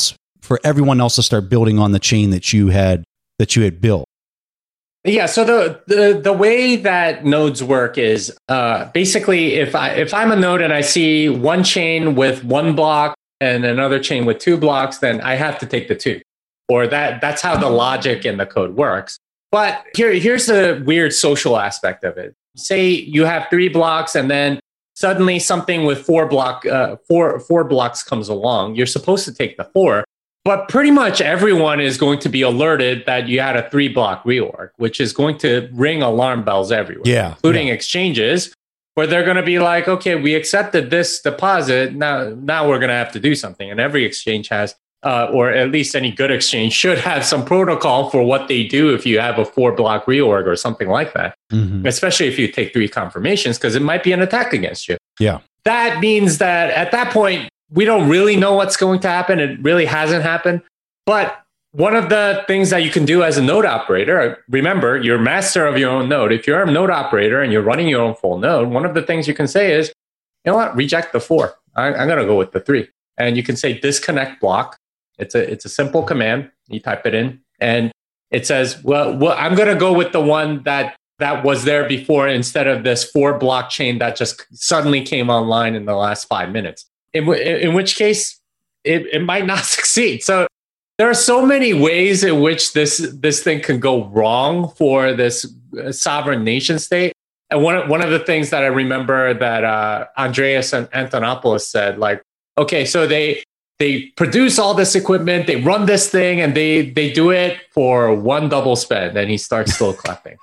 for everyone else to start building on the chain that you had that you had built? Yeah, so the, the the way that nodes work is uh, basically if I if I'm a node and I see one chain with one block and another chain with two blocks, then I have to take the two, or that that's how the logic in the code works. But here here's the weird social aspect of it. Say you have three blocks and then suddenly something with four block uh, four four blocks comes along. You're supposed to take the four. But pretty much everyone is going to be alerted that you had a three block reorg, which is going to ring alarm bells everywhere, yeah, including yeah. exchanges, where they're going to be like, okay, we accepted this deposit. Now, now we're going to have to do something. And every exchange has, uh, or at least any good exchange should have some protocol for what they do if you have a four block reorg or something like that, mm-hmm. especially if you take three confirmations, because it might be an attack against you. Yeah. That means that at that point, we don't really know what's going to happen. It really hasn't happened. But one of the things that you can do as a node operator, remember, you're master of your own node. If you're a node operator and you're running your own full node, one of the things you can say is, you know what, reject the four. I, I'm going to go with the three. And you can say disconnect block. It's a it's a simple command. You type it in and it says, well, well I'm going to go with the one that that was there before instead of this four blockchain that just suddenly came online in the last five minutes. In, w- in which case, it, it might not succeed. So there are so many ways in which this this thing can go wrong for this sovereign nation state. And one, one of the things that I remember that uh, Andreas Antonopoulos said, like, okay, so they they produce all this equipment, they run this thing, and they they do it for one double spend, and he starts still clapping.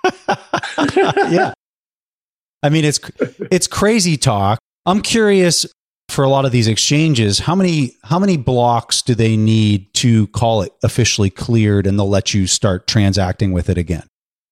Yeah. I mean, it's it's crazy talk. I'm curious, for a lot of these exchanges, how many how many blocks do they need to call it officially cleared and they'll let you start transacting with it again?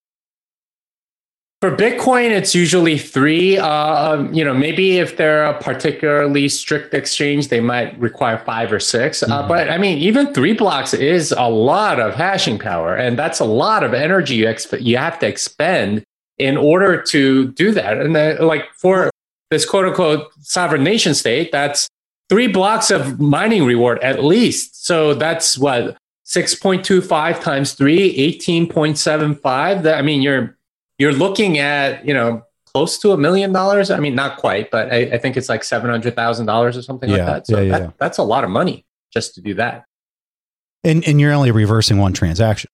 For Bitcoin, it's usually three. Uh, you know, maybe if they're a particularly strict exchange, they might require five or six. Mm-hmm. Uh, but I mean, even three blocks is a lot of hashing power, and that's a lot of energy you exp- you have to expend in order to do that. And then, like for this quote unquote sovereign nation state, that's three blocks of mining reward at least. So that's what, six point two five times three, eighteen point seven five. I mean, you're you're looking at, you know, close to a million dollars. I mean, not quite, but I, I think it's like seven hundred thousand dollars or something yeah, like that. So yeah, yeah, that, yeah. that's a lot of money just to do that. And and you're only reversing one transaction.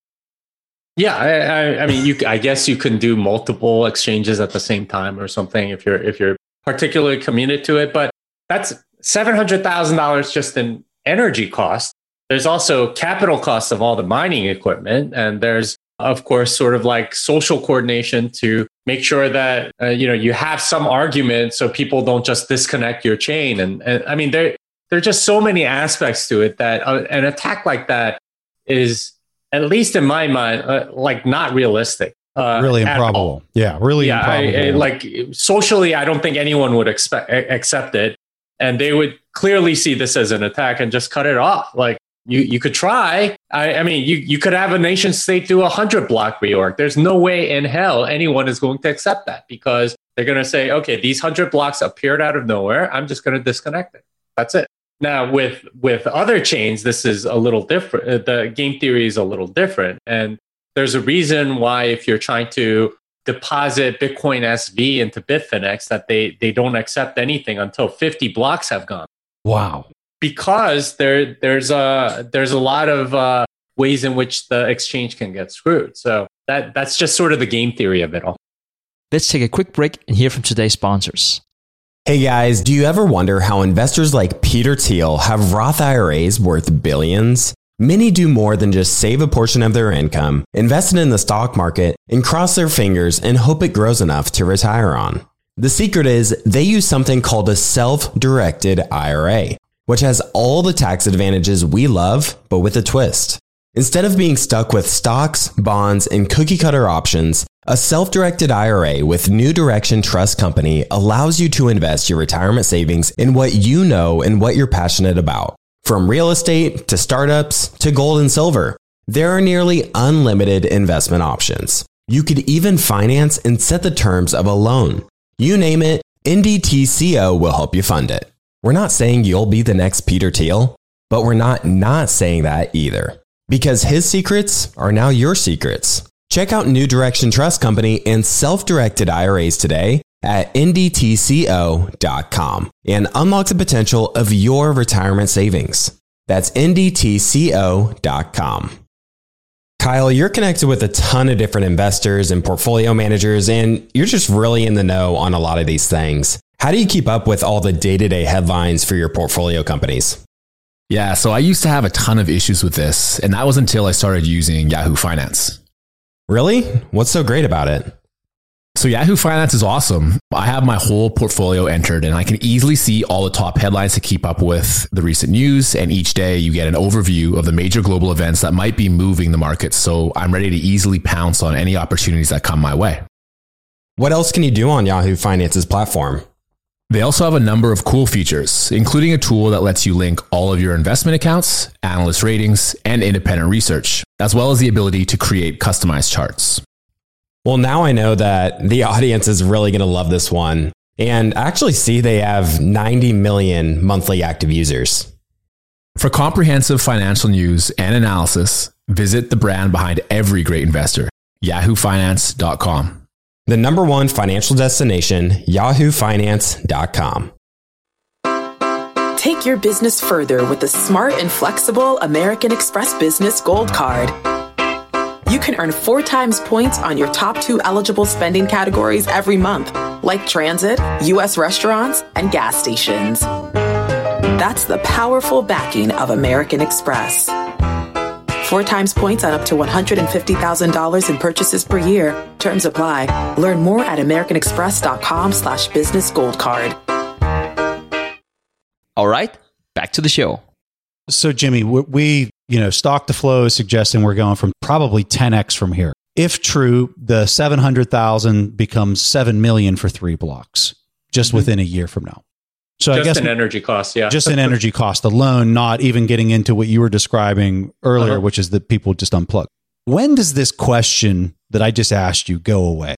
Yeah, I, I, I mean, you. I guess you can do multiple exchanges at the same time or something if you're if you're particularly committed to it. But that's seven hundred thousand dollars just in energy cost. There's also capital costs of all the mining equipment, and there's of course sort of like social coordination to make sure that uh, you know you have some argument so people don't just disconnect your chain. And, and I mean, there there are just so many aspects to it that uh, an attack like that is, at least in my mind, uh, like not realistic. Uh, really improbable. Yeah, really yeah, improbable. I, I, like socially, I don't think anyone would expect accept it, and they would clearly see this as an attack and just cut it off. Like you, you could try. I, I mean, you you could have a nation state do a hundred block reorg. There's no way in hell anyone is going to accept that, because they're going to say, okay, these hundred blocks appeared out of nowhere. I'm just going to disconnect it. That's it. Now, with with other chains, this is a little different. The game theory is a little different. And there's a reason why if you're trying to deposit Bitcoin S V into Bitfinex, that they, they don't accept anything until fifty blocks have gone. Wow. Because there there's a, there's a lot of uh, ways in which the exchange can get screwed. So that that's just sort of the game theory of it all. Let's take a quick break and hear from today's sponsors. Hey guys, do you ever wonder how investors like Peter Thiel have Roth I R As worth billions? Many do more than just save a portion of their income, invest it in the stock market, and cross their fingers and hope it grows enough to retire on. The secret is they use something called a self-directed I R A, which has all the tax advantages we love, but with a twist. Instead of being stuck with stocks, bonds, and cookie-cutter options, a self-directed I R A with New Direction Trust Company allows you to invest your retirement savings in what you know and what you're passionate about. From real estate to startups to gold and silver, there are nearly unlimited investment options. You could even finance and set the terms of a loan. You name it, N D T C O will help you fund it. We're not saying you'll be the next Peter Thiel, But we're not not saying that either, because his secrets are now your secrets. Check out New Direction Trust Company and self-directed I R As today at N D T C O dot com and unlock the potential of your retirement savings. That's N D T C O dot com. Kyle, you're connected with a ton of different investors and portfolio managers, and you're just really in the know on a lot of these things. How do you keep up with all the day-to-day headlines for your portfolio companies? Yeah, so I used to have a ton of issues with this, and that was until I started using Yahoo Finance. Really? What's so great about it? So Yahoo Finance is awesome. I have my whole portfolio entered and I can easily see all the top headlines to keep up with the recent news. And each day you get an overview of the major global events that might be moving the market. So I'm ready to easily pounce on any opportunities that come my way. What else can you do on Yahoo Finance's platform? They also have a number of cool features, including a tool that lets you link all of your investment accounts, analyst ratings, and independent research, as well as the ability to create customized charts. Well, now I know that the audience is really going to love this one. And I actually see they have ninety million monthly active users. For comprehensive financial news and analysis, visit the brand behind every great investor, yahoo finance dot com. The number one financial destination, yahoo finance dot com. Take your business further with the smart and flexible American Express Business Gold Card. You can earn four times points on your top two eligible spending categories every month, like transit, U S restaurants, and gas stations. That's the powerful backing of American Express. Four times points on up to one hundred fifty thousand dollars in purchases per year. Terms apply. Learn more at americanexpress.com slash business gold card. All right, back to the show. So, Jimmy, we, you know, Stock to Flow is suggesting we're going from probably ten x from here. If true, the seven hundred thousand becomes seven million for three blocks just mm-hmm. within a year from now. So just I guess an energy cost, yeah. Just an energy cost alone, not even getting into what you were describing earlier, uh-huh. which is that people just unplug. When does this question that I just asked you go away?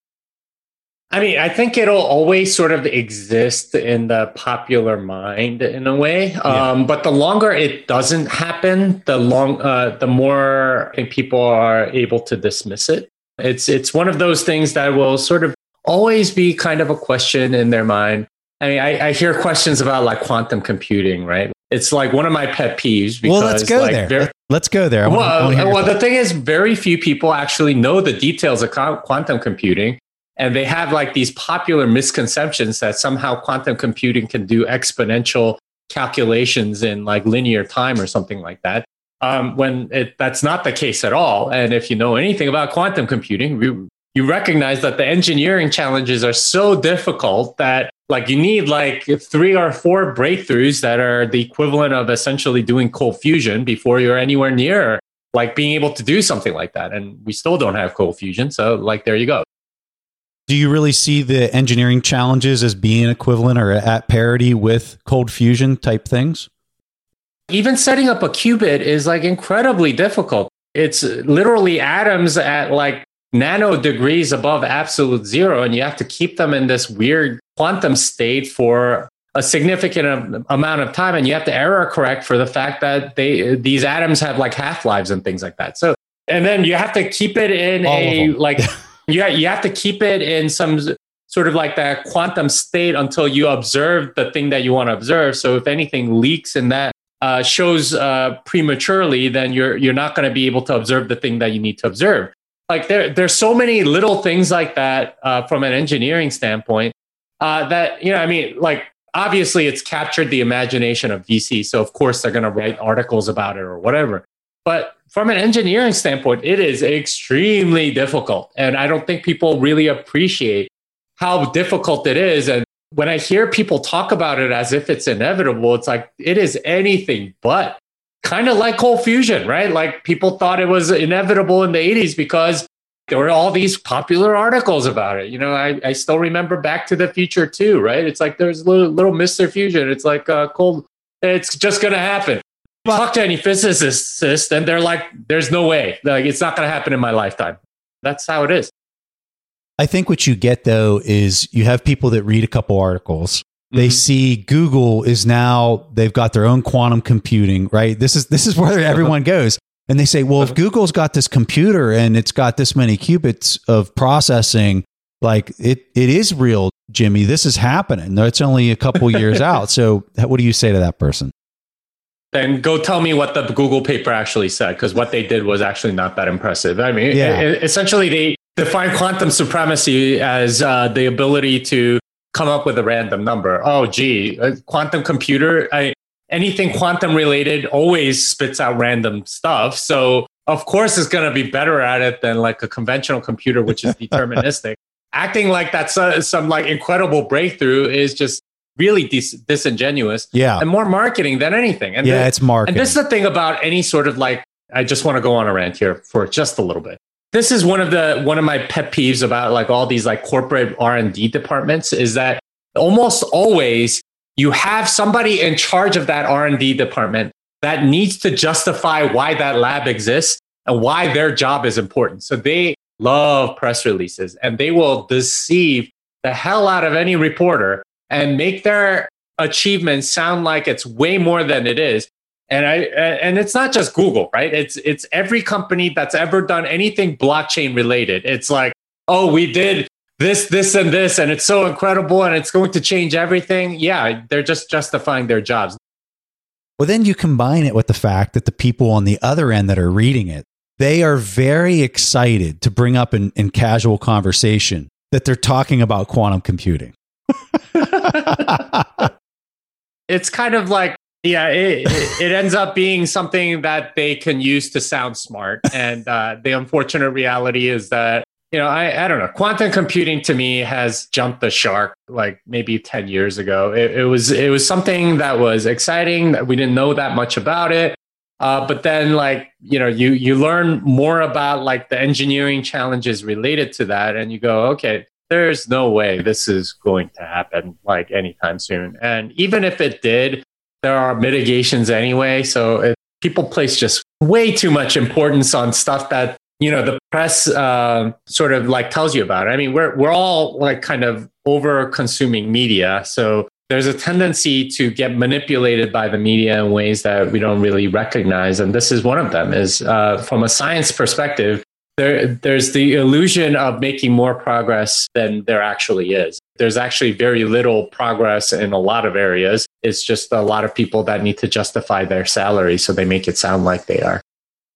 I mean, I think it'll always sort of exist in the popular mind in a way. Yeah. Um, but the longer it doesn't happen, the long, uh, the more I think people are able to dismiss it. It's it's one of those things that will sort of always be kind of a question in their mind. I mean, I, I hear questions about like quantum computing, right? It's like one of my pet peeves. Because, well, let's go like, there. Very, let's go there. I well, wanna, I wanna well the thing is, very few people actually know the details of quantum computing. And they have like these popular misconceptions that somehow quantum computing can do exponential calculations in like linear time or something like that. Um, when it, that's not the case at all. And if you know anything about quantum computing, you, you recognize that the engineering challenges are so difficult that like you need like three or four breakthroughs that are the equivalent of essentially doing cold fusion before you're anywhere near like being able to do something like that. And we still don't have cold fusion. So like, there you go. Do you really see the engineering challenges as being equivalent or at parity with cold fusion type things? Even setting up a qubit is like incredibly difficult. It's literally atoms at like nano degrees above absolute zero, and you have to keep them in this weird quantum state for a significant amount of time, and you have to error correct for the fact that they these atoms have like half-lives and things like that. So, and then you have to keep it in All a like you you have to keep it in some sort of like that quantum state until you observe the thing that you want to observe. So if anything leaks in that uh, shows uh, prematurely, then you're you're not going to be able to observe the thing that you need to observe. Like there there's so many little things like that uh, from an engineering standpoint uh, that, you know, I mean, like obviously it's captured the imagination of V C. So of course they're going to write articles about it or whatever. But from an engineering standpoint, it is extremely difficult. And I don't think people really appreciate how difficult it is. And when I hear people talk about it as if it's inevitable, it's like, it is anything but. Kind of like cold fusion, right? Like people thought it was inevitable in the eighties because there were all these popular articles about it. You know, I, I still remember Back to the Future too, right? It's like there's little, little Mister Fusion. It's like uh, cold. It's just going to happen. Talk to any physicists and they're like, there's no way. Like, it's not going to happen in my lifetime. That's how it is. I think what you get, though, is you have people that read a couple articles They Mm-hmm. see Google is now, they've got their own quantum computing, right? This is this is where everyone goes. And they say, well, if Google's got this computer and it's got this many qubits of processing, like it it is real, Jimmy. This is happening. It's only a couple years out. So what do you say to that person? Then go tell me what the Google paper actually said, because what they did was actually not that impressive. I mean, Yeah. it, essentially, they define quantum supremacy as uh, the ability to come up with a random number. Oh, gee, a quantum computer, I, anything quantum related always spits out random stuff. So, of course, it's going to be better at it than like a conventional computer, which is deterministic. Acting like that's a, some like incredible breakthrough is just really dis- disingenuous. Yeah. And more marketing than anything. And Yeah, the- it's marketing. And this is the thing about any sort of like, I just want to go on a rant here for just a little bit. This is one of the one of my pet peeves about like all these like corporate R and D departments is that almost always you have somebody in charge of that R and D department that needs to justify why that lab exists and why their job is important. So they love press releases and they will deceive the hell out of any reporter and make their achievements sound like it's way more than it is. And I and it's not just Google, right? It's it's every company that's ever done anything blockchain related. It's like, oh, we did this, this, and this, and it's so incredible, and it's going to change everything. Yeah, they're just justifying their jobs. Well, then you combine it with the fact that the people on the other end that are reading it, they are very excited to bring up in, in casual conversation that they're talking about quantum computing. It's kind of like, yeah, it, it, it ends up being something that they can use to sound smart. And uh, the unfortunate reality is that, you know, I, I don't know, quantum computing to me has jumped the shark like maybe ten years ago. It, it was it was something that was exciting, that we didn't know that much about it. Uh, but then like, you know, you you learn more about like the engineering challenges related to that. And you go, okay, there's no way this is going to happen like anytime soon. And even if it did, there are mitigations anyway. So it, people place just way too much importance on stuff that, you know, the press uh, sort of like tells you about. I mean, we're we're all like kind of over consuming media. So there's a tendency to get manipulated by the media in ways that we don't really recognize. And this is one of them is uh, from a science perspective, there there's the illusion of making more progress than there actually is. There's actually very little progress in a lot of areas. It's just a lot of people that need to justify their salary, so they make it sound like they are.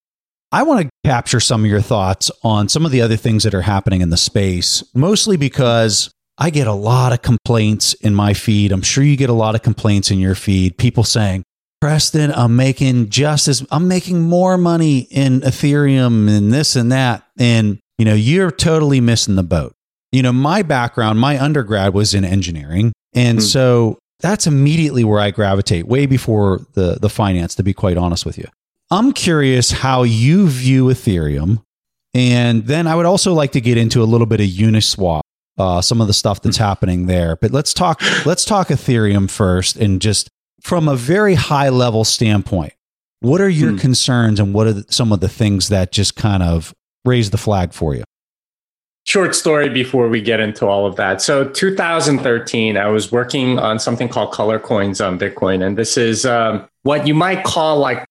I want to capture some of your thoughts on some of the other things that are happening in the space, mostly because I get a lot of complaints in my feed. I'm sure you get a lot of complaints in your feed. People saying, Preston, I'm making just as I'm making more money in Ethereum and this and that. And, you know, you're totally missing the boat. You know, my background, my undergrad was in engineering. And mm. so that's immediately where I gravitate, way before the, the finance, to be quite honest with you. I'm curious how you view Ethereum. And then I would also like to get into a little bit of Uniswap, uh, some of the stuff that's happening there. But let's talk, let's talk Ethereum first, and just from a very high level standpoint, what are your hmm. concerns and what are the, some of the things that just kind of raise the flag for you? Short story before we get into all of that. So two thousand thirteen, I was working on something called Color Coins on Bitcoin. And this is um, what you might call like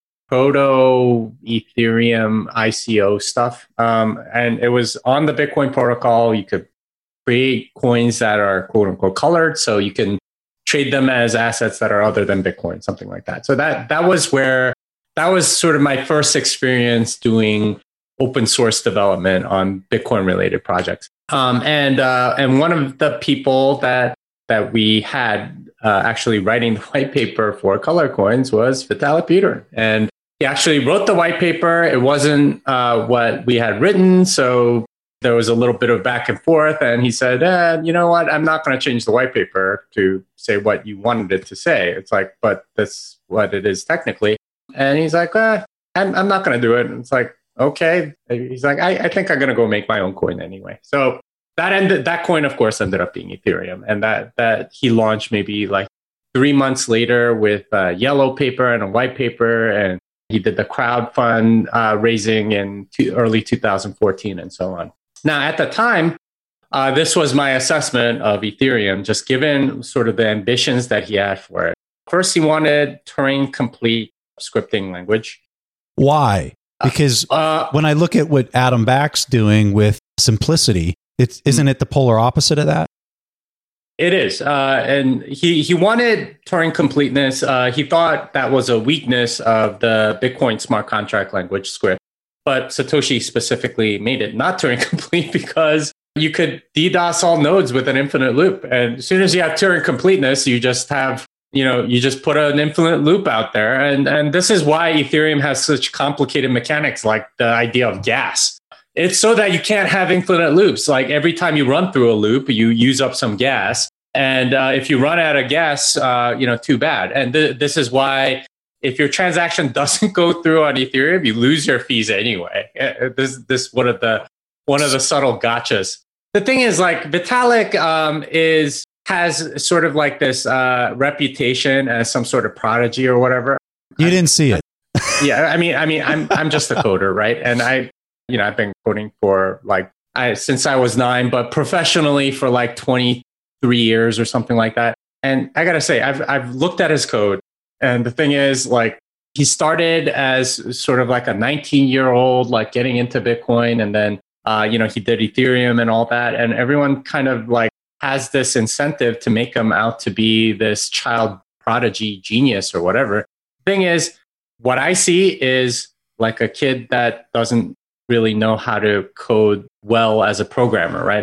proto Ethereum I C O stuff. Um, and it was on the Bitcoin protocol. You could create coins that are quote unquote colored. So you can trade them as assets that are other than Bitcoin, something like that. So that that was where, that was sort of my first experience doing open source development on Bitcoin related projects. Um, and uh, and one of the people that that we had uh, actually writing the white paper for Color Coins was Vitalik Buterin. And he actually wrote the white paper. It wasn't uh, what we had written. So there was a little bit of back and forth. And he said, eh, you know what? I'm not going to change the white paper to say what you wanted it to say. It's like, but that's what it is technically. And he's like, eh, I'm, I'm not going to do it. And it's like, okay. He's like, I, I think I'm going to go make my own coin anyway. So that ended, that coin, of course, ended up being Ethereum. And that, that he launched maybe like three months later with a yellow paper and a white paper. And he did the crowd fund uh, raising in two, early two thousand fourteen and so on. Now, at the time, uh, this was my assessment of Ethereum, just given sort of the ambitions that he had for it. First, he wanted Turing complete scripting language. Why? Because uh, when I look at what Adam Back's doing with simplicity, it's, isn't it the polar opposite of that? It is. Uh, and he, he wanted Turing completeness. Uh, he thought that was a weakness of the Bitcoin smart contract language script. But Satoshi specifically made it not Turing complete because you could DDoS all nodes with an infinite loop. And as soon as you have Turing completeness, you just have, you know, you just put an infinite loop out there. And, and this is why Ethereum has such complicated mechanics, like the idea of gas. It's so that you can't have infinite loops. Like every time you run through a loop, you use up some gas. And uh, if you run out of gas, uh, you know, too bad. And th- this is why if your transaction doesn't go through on Ethereum, you lose your fees anyway. This this one of the one of the subtle gotchas. The thing is, like Vitalik um, is has sort of like this uh, reputation as some sort of prodigy or whatever. You I, didn't see it. yeah, I mean, I mean, I'm I'm just a coder, right? And I, you know, I've been coding for like I since I was nine, but professionally for like twenty-three years or something like that. And I gotta say, I've I've looked at his code. And the thing is, like, he started as sort of like a nineteen-year-old, like getting into Bitcoin. And then, uh, you know, he did Ethereum and all that. And everyone kind of like has this incentive to make him out to be this child prodigy genius or whatever. The thing is, what I see is like a kid that doesn't really know how to code well as a programmer, right?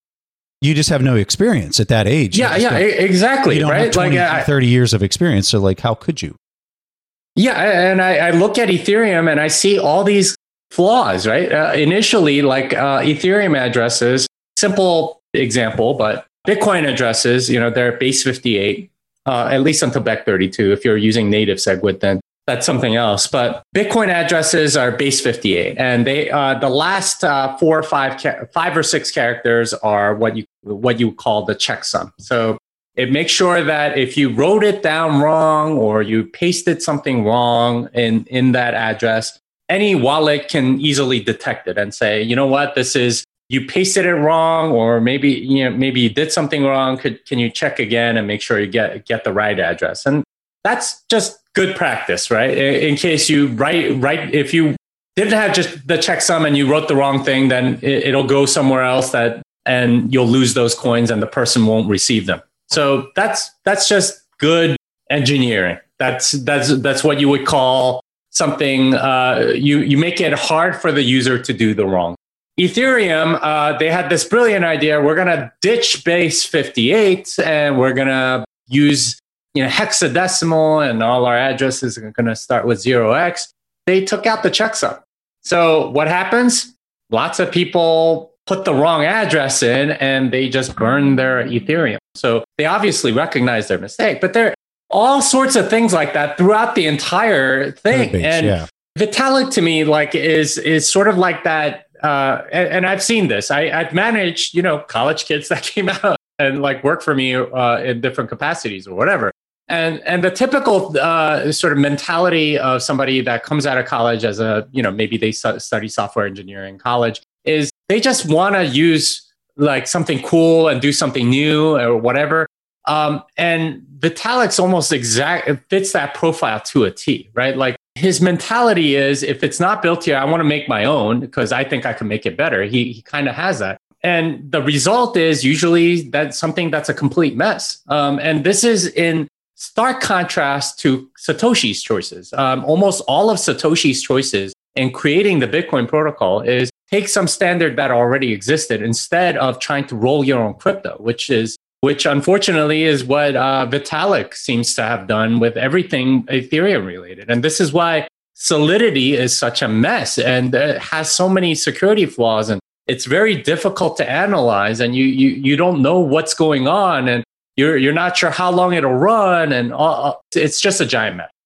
You just have no experience at that age. Yeah, yeah, exactly. You don't right? have twenty, like, thirty years of experience. So like, how could you? Yeah. And I, I look at Ethereum and I see all these flaws, right? Uh, initially, like uh, Ethereum addresses, simple example, but Bitcoin addresses, you know, they're base fifty-eight, uh, at least until B E C thirty-two. If you're using native SegWit, then that's something else. But Bitcoin addresses are base fifty-eight, and they uh, the last uh, four or five, ca- five or six characters are what you what you call the checksum. So it makes sure that if you wrote it down wrong or you pasted something wrong in in that address, any wallet can easily detect it and say, you know what, this is you pasted it wrong, or maybe you know maybe you did something wrong. Could can you check again and make sure you get get the right address? And that's just good practice, right? In case you write, write, if you didn't have just the checksum and you wrote the wrong thing, then it, it'll go somewhere else that, and you'll lose those coins and the person won't receive them. So that's, that's just good engineering. That's, that's, that's what you would call something, uh, you, you make it hard for the user to do the wrong. Ethereum, uh, they had this brilliant idea. We're going to ditch base fifty-eight and we're going to use you know, hexadecimal, and all our addresses are going to start with zero x. They took out the checksum. So what happens? Lots of people put the wrong address in and they just burn their Ethereum. So they obviously recognize their mistake, but there are all sorts of things like that throughout the entire thing. Base, and yeah. Vitalik to me, like is, is sort of like that. Uh, and, and I've seen this. I, I've managed, you know, college kids that came out and like work for me uh, in different capacities or whatever. And and the typical uh, sort of mentality of somebody that comes out of college as a, you know, maybe they su- study software engineering in college is they just want to use like something cool and do something new or whatever. Um, and Vitalik's almost exact, it fits that profile to a T, right? Like his mentality is if it's not built here, I want to make my own because I think I can make it better. He, he kind of has that. And the result is usually that's something that's a complete mess. Um, and this is in stark contrast to Satoshi's choices. Um, almost all of Satoshi's choices in creating the Bitcoin protocol is take some standard that already existed instead of trying to roll your own crypto, which is which unfortunately is what uh, Vitalik seems to have done with everything Ethereum related. And this is why Solidity is such a mess and uh, has so many security flaws, and it's very difficult to analyze, and you you you don't know what's going on, and You're you're not sure how long it'll run, and all, it's just a giant mess.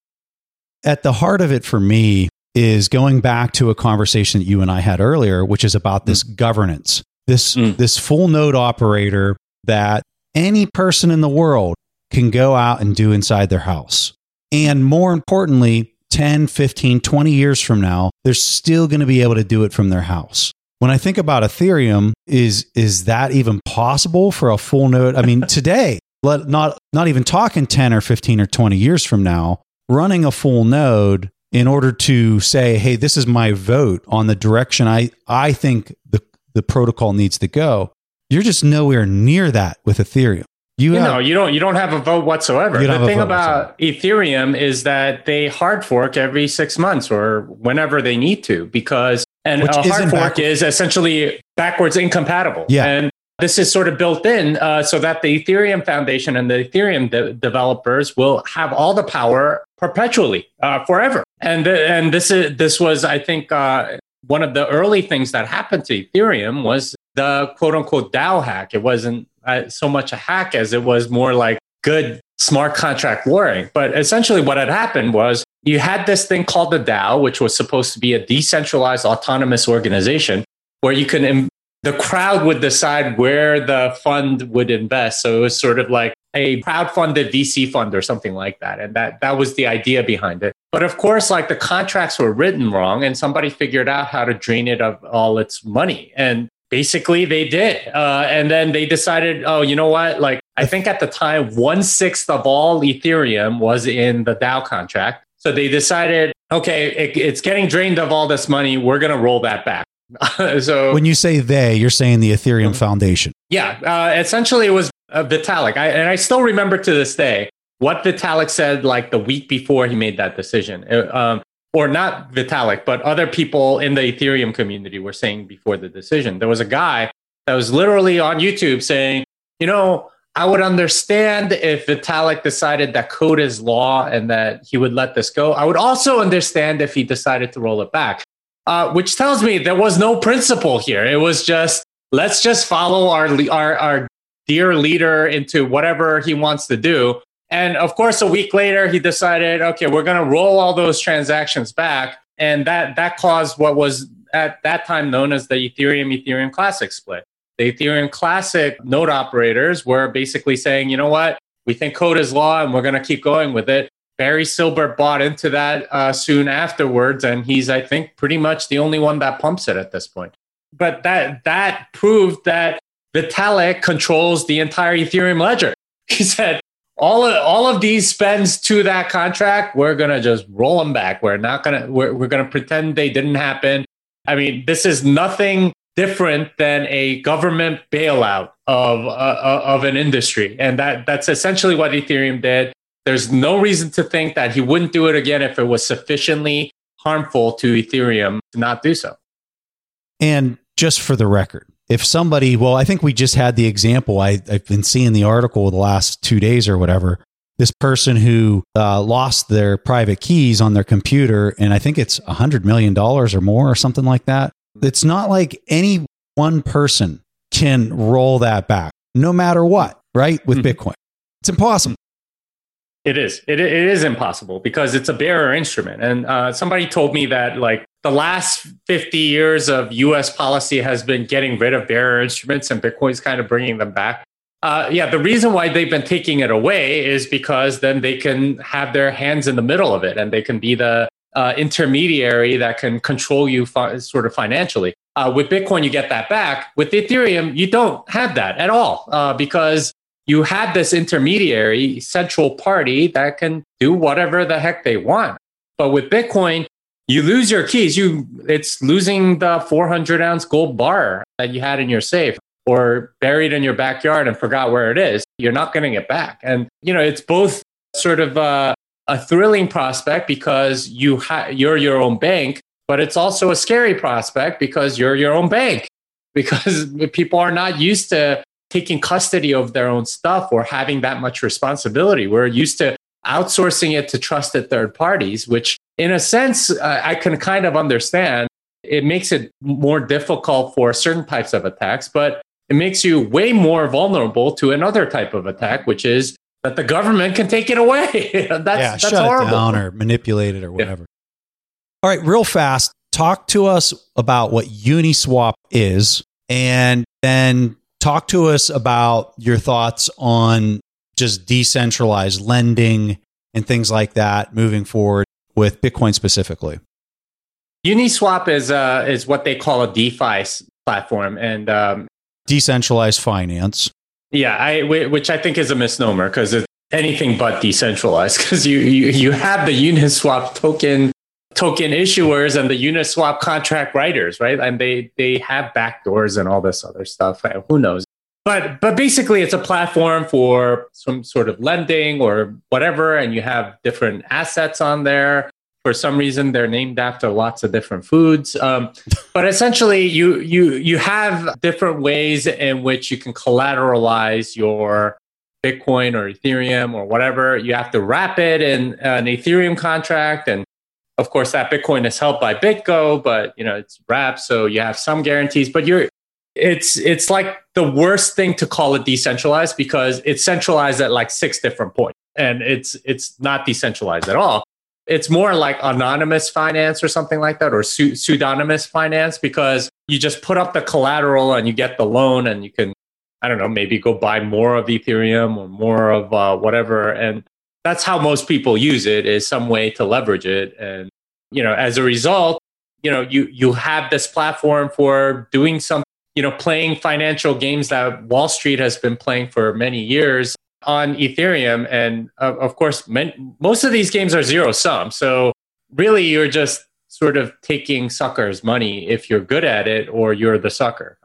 At the heart of it for me is going back to a conversation that you and I had earlier, which is about this mm. governance, this mm. this full node operator that any person in the world can go out and do inside their house. And more importantly, ten, fifteen, twenty years from now, they're still going to be able to do it from their house. when I think about Ethereum, is is that even possible for a full node? I mean, today, let not not even talking ten or fifteen or twenty years from now, running a full node in order to say, hey, this is my vote on the direction I, I think the, the protocol needs to go. You're just nowhere near that with Ethereum. You, you have, know, you don't you don't have a vote whatsoever. The thing about whatsoever. Ethereum is that they hard fork every six months or whenever they need to, because and Which a hard fork backwards. is essentially backwards incompatible. Yeah. And this is sort of built in uh, so that the Ethereum Foundation and the Ethereum de- developers will have all the power perpetually, uh, forever. And th- and this is this was, I think, uh, one of the early things that happened to Ethereum was the quote unquote DAO hack. It wasn't uh, so much a hack as it was more like good smart contract lawyering. But essentially what had happened was you had this thing called the DAO, which was supposed to be a decentralized autonomous organization where you can, im- the crowd would decide where the fund would invest. So it was sort of like a crowdfunded V C fund or something like that. And that, that was the idea behind it. But of course, like the contracts were written wrong and somebody figured out how to drain it of all its money. And basically they did. Uh, and then they decided, oh, you know what? Like, I think at the time, one sixth of all Ethereum was in the DAO contract. So they decided, okay, it, it's getting drained of all this money. We're going to roll that back. So when you say they, you're saying the Ethereum Foundation. Yeah. Uh, essentially, it was uh, Vitalik. I, and I still remember to this day what Vitalik said like the week before he made that decision. It, um, or not Vitalik, but other people in the Ethereum community were saying before the decision. There was a guy that was literally on YouTube saying, you know, I would understand if Vitalik decided that code is law and that he would let this go. I would also understand if he decided to roll it back, uh, which tells me there was no principle here. It was just, let's just follow our, our, our dear leader into whatever he wants to do. And of course, a week later, he decided, okay, we're going to roll all those transactions back. And that, that caused what was at that time known as the Ethereum Ethereum Classic split. The Ethereum Classic node operators were basically saying, you know what, we think code is law and we're going to keep going with it. Barry Silbert bought into that uh, soon afterwards. And he's, I think, pretty much the only one that pumps it at this point. But that, that proved that Vitalik controls the entire Ethereum ledger. He said, All of all of these spends to that contract, we're gonna just roll them back. We're not gonna we're we're gonna pretend they didn't happen. I mean, this is nothing different than a government bailout of uh, of an industry, and that that's essentially what Ethereum did. There's no reason to think that he wouldn't do it again if it was sufficiently harmful to Ethereum to not do so. And just for the record, if somebody, well, I think we just had the example. I, I've been seeing the article the last two days or whatever. This person who uh, lost their private keys on their computer, and I think it's one hundred million dollars or more or something like that. It's not like any one person can roll that back, no matter what, right? With mm-hmm. Bitcoin. It's impossible. It is. It, it is impossible because it's a bearer instrument. And uh, somebody told me that like the last fifty years of U S policy has been getting rid of bearer instruments and Bitcoin's kind of bringing them back. Uh, yeah, the reason why they've been taking it away is because then they can have their hands in the middle of it and they can be the uh, intermediary that can control you fi- sort of financially. Uh, with Bitcoin, you get that back. With Ethereum, you don't have that at all uh, because you have this intermediary central party that can do whatever the heck they want. But with Bitcoin, you lose your keys. You it's losing the four hundred ounce gold bar that you had in your safe or buried in your backyard and forgot where it is. You're not getting it back. And, you know, it's both sort of a, a thrilling prospect because you ha- you're your own bank, but it's also a scary prospect because you're your own bank, because people are not used to taking custody of their own stuff or having that much responsibility. We're used to outsourcing it to trusted third parties, which in a sense, uh, I can kind of understand. It makes it more difficult for certain types of attacks, but it makes you way more vulnerable to another type of attack, which is that the government can take it away. that's yeah, that's shut horrible. it down or manipulate it or whatever. Yeah. All right, real fast, talk to us about what Uniswap is, and then talk to us about your thoughts on just decentralized lending and things like that moving forward with Bitcoin specifically. Uniswap is uh, is what they call a DeFi platform, and um, decentralized finance. Yeah, I which I think is a misnomer because it's anything but decentralized. Because you, you you have the Uniswap token token issuers and the Uniswap contract writers, right? And they they have backdoors and all this other stuff. Who knows? But but basically, it's a platform for some sort of lending or whatever, and you have different assets on there. For some reason, they're named after lots of different foods. Um, but essentially, you you you have different ways in which you can collateralize your Bitcoin or Ethereum or whatever. You have to wrap it in an Ethereum contract, and of course, that Bitcoin is held by BitGo, but you know it's wrapped, so you have some guarantees. But you're it's it's like the worst thing to call it decentralized because it's centralized at like six different points, and it's it's not decentralized at all. It's more like anonymous finance or something like that, or su- pseudonymous finance, because you just put up the collateral and you get the loan and you can, I don't know, maybe go buy more of Ethereum or more of uh, whatever. And that's how most people use it, is some way to leverage it. And, you know, as a result, you know, you, you have this platform for doing some, you know, playing financial games that Wall Street has been playing for many years on Ethereum. And uh, of course, men, most of these games are zero sum. So really, you're just sort of taking suckers' money if you're good at it or you're the sucker.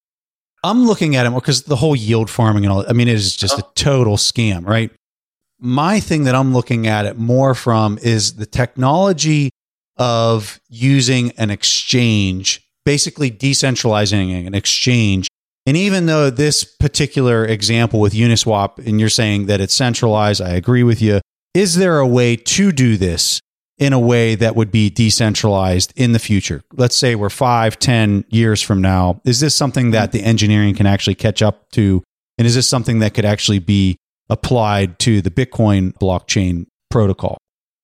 I'm looking at it more because the whole yield farming and all, I mean, it is just oh. a total scam, right? My thing that I'm looking at it more from is the technology of using an exchange, basically decentralizing an exchange. And even though this particular example with Uniswap, and you're saying that it's centralized, I agree with you. Is there a way to do this in a way that would be decentralized in the future? Let's say we're five, ten years from now. Is this something that the engineering can actually catch up to? And is this something that could actually be applied to the Bitcoin blockchain protocol?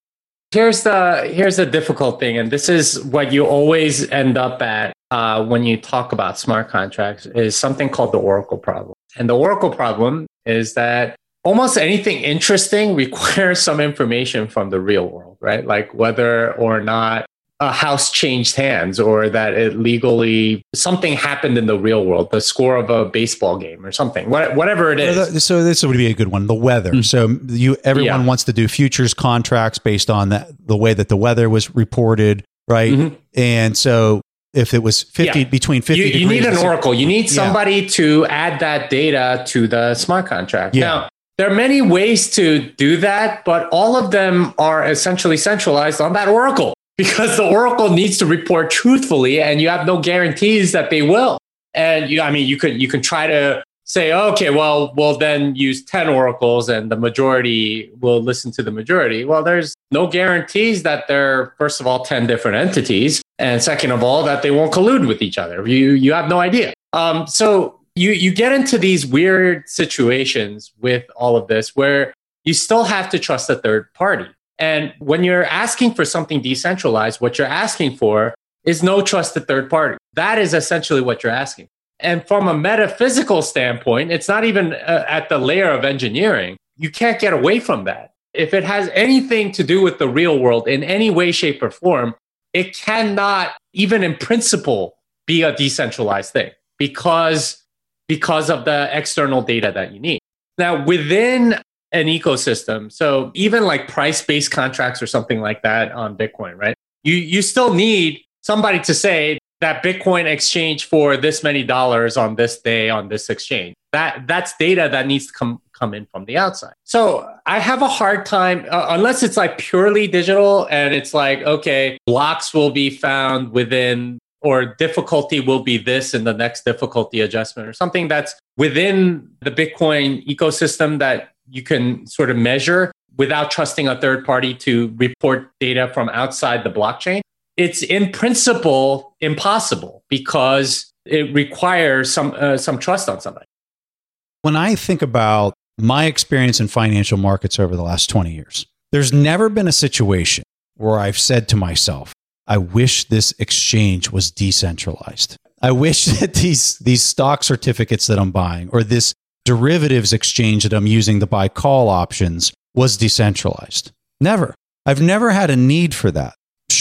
Here's the here's the difficult thing, and this is what you always end up at uh, when you talk about smart contracts, is something called the Oracle problem. And the Oracle problem is that almost anything interesting requires some information from the real world, right? Like whether or not a house changed hands, or that it legally, something happened in the real world, the score of a baseball game or something, whatever it is. So this would be a good one, the weather. Mm-hmm. So you, everyone yeah. wants to do futures contracts based on that, the way that the weather was reported, right? Mm-hmm. And so if it was fifty, yeah. between fifty you, degrees. You need an oracle. You need somebody yeah. to add that data to the smart contract. Yeah. Now, there are many ways to do that, but all of them are essentially centralized on that oracle, because the oracle needs to report truthfully, and you have no guarantees that they will. And you, I mean, you could you can try to say, okay, well, we'll then use ten oracles, and the majority will listen to the majority. Well, there's no guarantees that they're, first of all, ten different entities, and second of all, that they won't collude with each other. You you have no idea. Um, so you you get into these weird situations with all of this, where you still have to trust a third party. And when you're asking for something decentralized, what you're asking for is no trusted third party. That is essentially what you're asking. And from a metaphysical standpoint, it's not even uh, at the layer of engineering. You can't get away from that. If it has anything to do with the real world in any way, shape, or form, it cannot, even in principle, be a decentralized thing because, because of the external data that you need. Now, within an ecosystem, so even like price-based contracts or something like that on Bitcoin, right? You you still need somebody to say that Bitcoin exchanged for this many dollars on this day on this exchange. That that's data that needs to come come in from the outside. So I have a hard time, uh, unless it's like purely digital and it's like, okay, blocks will be found within, or difficulty will be this in the next difficulty adjustment, or something that's within the Bitcoin ecosystem that you can sort of measure without trusting a third party to report data from outside the blockchain. It's in principle impossible because it requires some uh, some trust on somebody. When I think about my experience in financial markets over the last twenty years, there's never been a situation where I've said to myself, I wish this exchange was decentralized. I wish that these these stock certificates that I'm buying, or this derivatives exchange that I'm using to buy call options, was decentralized. Never. I've never had a need for that. Sure.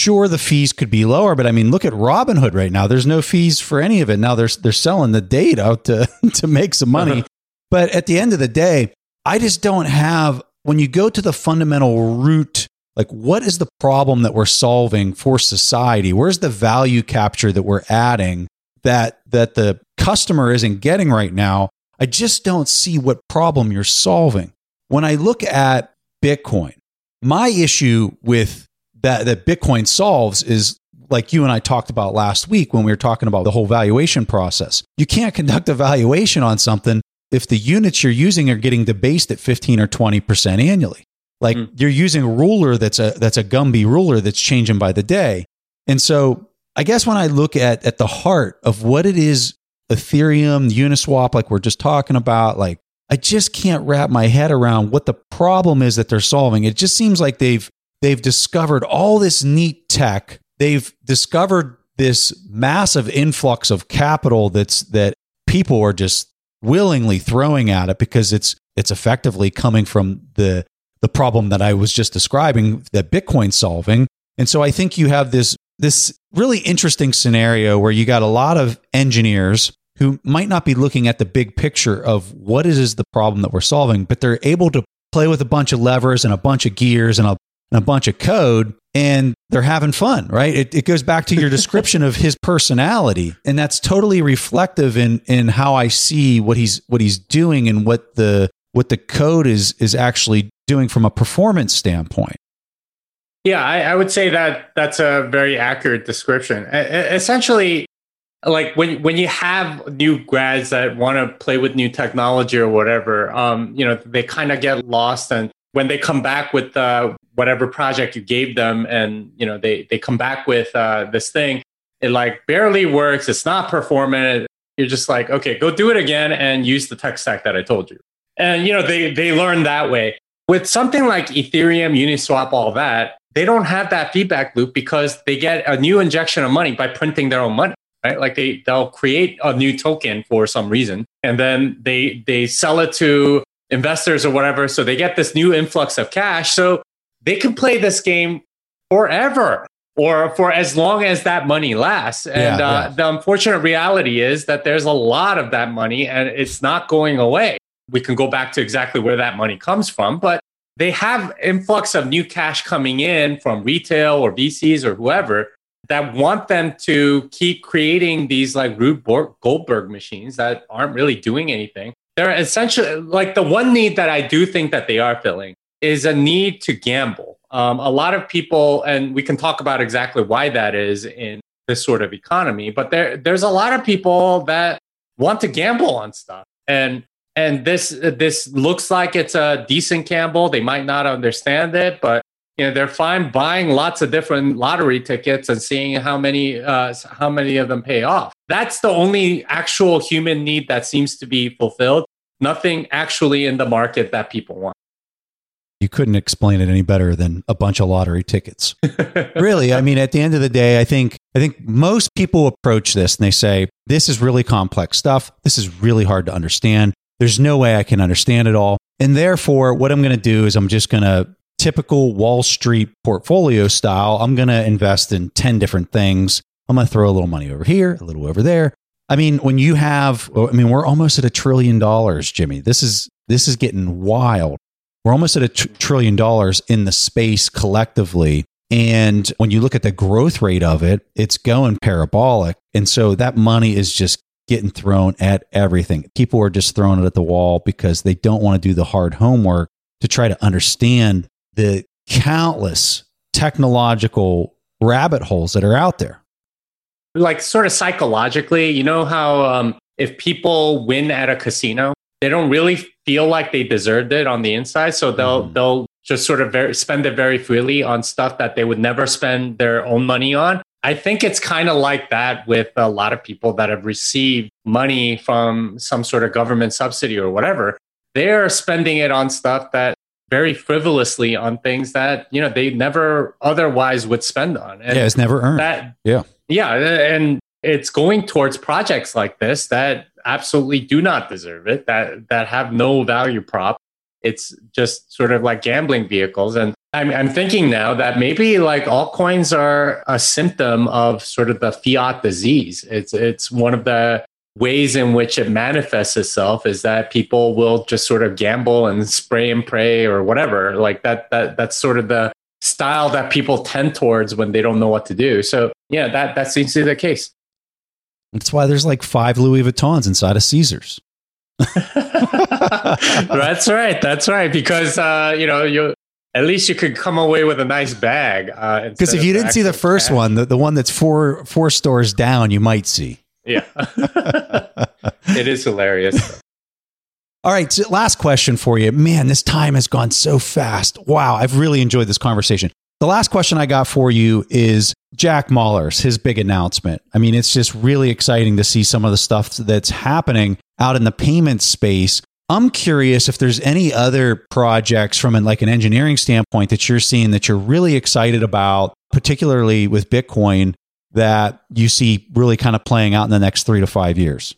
sure the fees could be lower, but I mean, look at Robinhood right now. There's no fees for any of it. Now they're, they're selling the data to, to make some money. But at the end of the day, I just don't have, when you go to the fundamental root, like what is the problem that we're solving for society? Where's the value capture that we're adding that, that the customer isn't getting right now? I just don't see what problem you're solving. When I look at Bitcoin, my issue with that, that Bitcoin solves is like you and I talked about last week when we were talking about the whole valuation process. You can't conduct a valuation on something if the units you're using are getting debased at fifteen or twenty percent annually. Like mm. you're using a ruler that's a that's a Gumby ruler that's changing by the day. And so I guess when I look at at the heart of what it is, Ethereum, Uniswap, like we're just talking about, like I just can't wrap my head around what the problem is that they're solving. It just seems like they've they've discovered all this neat tech. They've discovered this massive influx of capital that's that people are just willingly throwing at it because it's it's effectively coming from the the problem that I was just describing that Bitcoin's solving. And so I think you have this this really interesting scenario where you got a lot of engineers who might not be looking at the big picture of what it is the problem that we're solving, but they're able to play with a bunch of levers and a bunch of gears and a, and a bunch of code, and they're having fun, right? It, it goes back to your description of his personality, and that's totally reflective in in how I see what he's what he's doing and what the what the code is is actually doing from a performance standpoint. Yeah, I, I would say that that's a very accurate description. E- essentially, like when when you have new grads that want to play with new technology or whatever, um, you know, they kind of get lost, and when they come back with uh, whatever project you gave them, and you know, they they come back with uh, this thing, it like barely works. It's not performant. You're just like, okay, go do it again and use the tech stack that I told you. And you know, they they learn that way. With something like Ethereum, Uniswap, all that, they don't have that feedback loop because they get a new injection of money by printing their own money. Right? Like they, they'll create a new token for some reason, and then they they sell it to investors or whatever. So they get this new influx of cash. So they can play this game forever or for as long as that money lasts. And yeah, uh, yeah. the unfortunate reality is that there's a lot of that money and it's not going away. We can go back to exactly where that money comes from, but they have influx of new cash coming in from retail or V Cs or whoever that want them to keep creating these like Rube Goldberg machines that aren't really doing anything. They're essentially like the one need that I do think that they are filling is a need to gamble. Um, a lot of people, and we can talk about exactly why that is in this sort of economy, but there there's a lot of people that want to gamble on stuff. And and this this looks like it's a decent gamble. They might not understand it, but you know, they're fine buying lots of different lottery tickets and seeing how many uh, how many of them pay off. That's the only actual human need that seems to be fulfilled. Nothing actually in the market that people want. You couldn't explain it any better than a bunch of lottery tickets. Really, I mean, at the end of the day, I think I think most people approach this and they say, this is really complex stuff. This is really hard to understand. There's no way I can understand it all. And therefore, what I'm going to do is I'm just going to typical Wall Street portfolio style, I'm going to invest in ten different things. I'm going to throw a little money over here, a little over there. I mean, when you have, I mean, we're almost at a trillion dollars, Jimmy. This is, this is getting wild. We're almost at a tr- trillion dollars in the space collectively. And when you look at the growth rate of it, it's going parabolic. And so that money is just getting thrown at everything. People are just throwing it at the wall because they don't want to do the hard homework to try to understand the countless technological rabbit holes that are out there. Like sort of psychologically, you know how um, if people win at a casino, they don't really feel like they deserved it on the inside. So they'll mm. they'll just sort of very, spend it very freely on stuff that they would never spend their own money on. I think it's kind of like that with a lot of people that have received money from some sort of government subsidy or whatever. They're spending it on stuff that very frivolously on things that, you know, they never otherwise would spend on. And yeah, it's never earned. That, yeah. Yeah. And it's going towards projects like this that absolutely do not deserve it, that, that have no value prop. It's just sort of like gambling vehicles. And I'm, I'm thinking now that maybe like altcoins are a symptom of sort of the fiat disease. It's it's one of the ways in which it manifests itself is that people will just sort of gamble and spray and pray or whatever. Like that that that's sort of the style that people tend towards when they don't know what to do. So yeah, that that seems to be the case. That's why there's like five Louis Vuittons inside of Caesars. That's right. That's right. Because uh, you know you. At least you could come away with a nice bag. Because uh, if you didn't see the first cash. one, the, the one that's four four stores down, you might see. Yeah. It is hilarious. All right. So last question for you. Man, this time has gone so fast. Wow. I've really enjoyed this conversation. The last question I got for you is Jack Mallers, his big announcement. I mean, it's just really exciting to see some of the stuff that's happening out in the payment space. I'm curious if there's any other projects from an, like an engineering standpoint that you're seeing that you're really excited about, particularly with Bitcoin, that you see really kind of playing out in the next three to five years.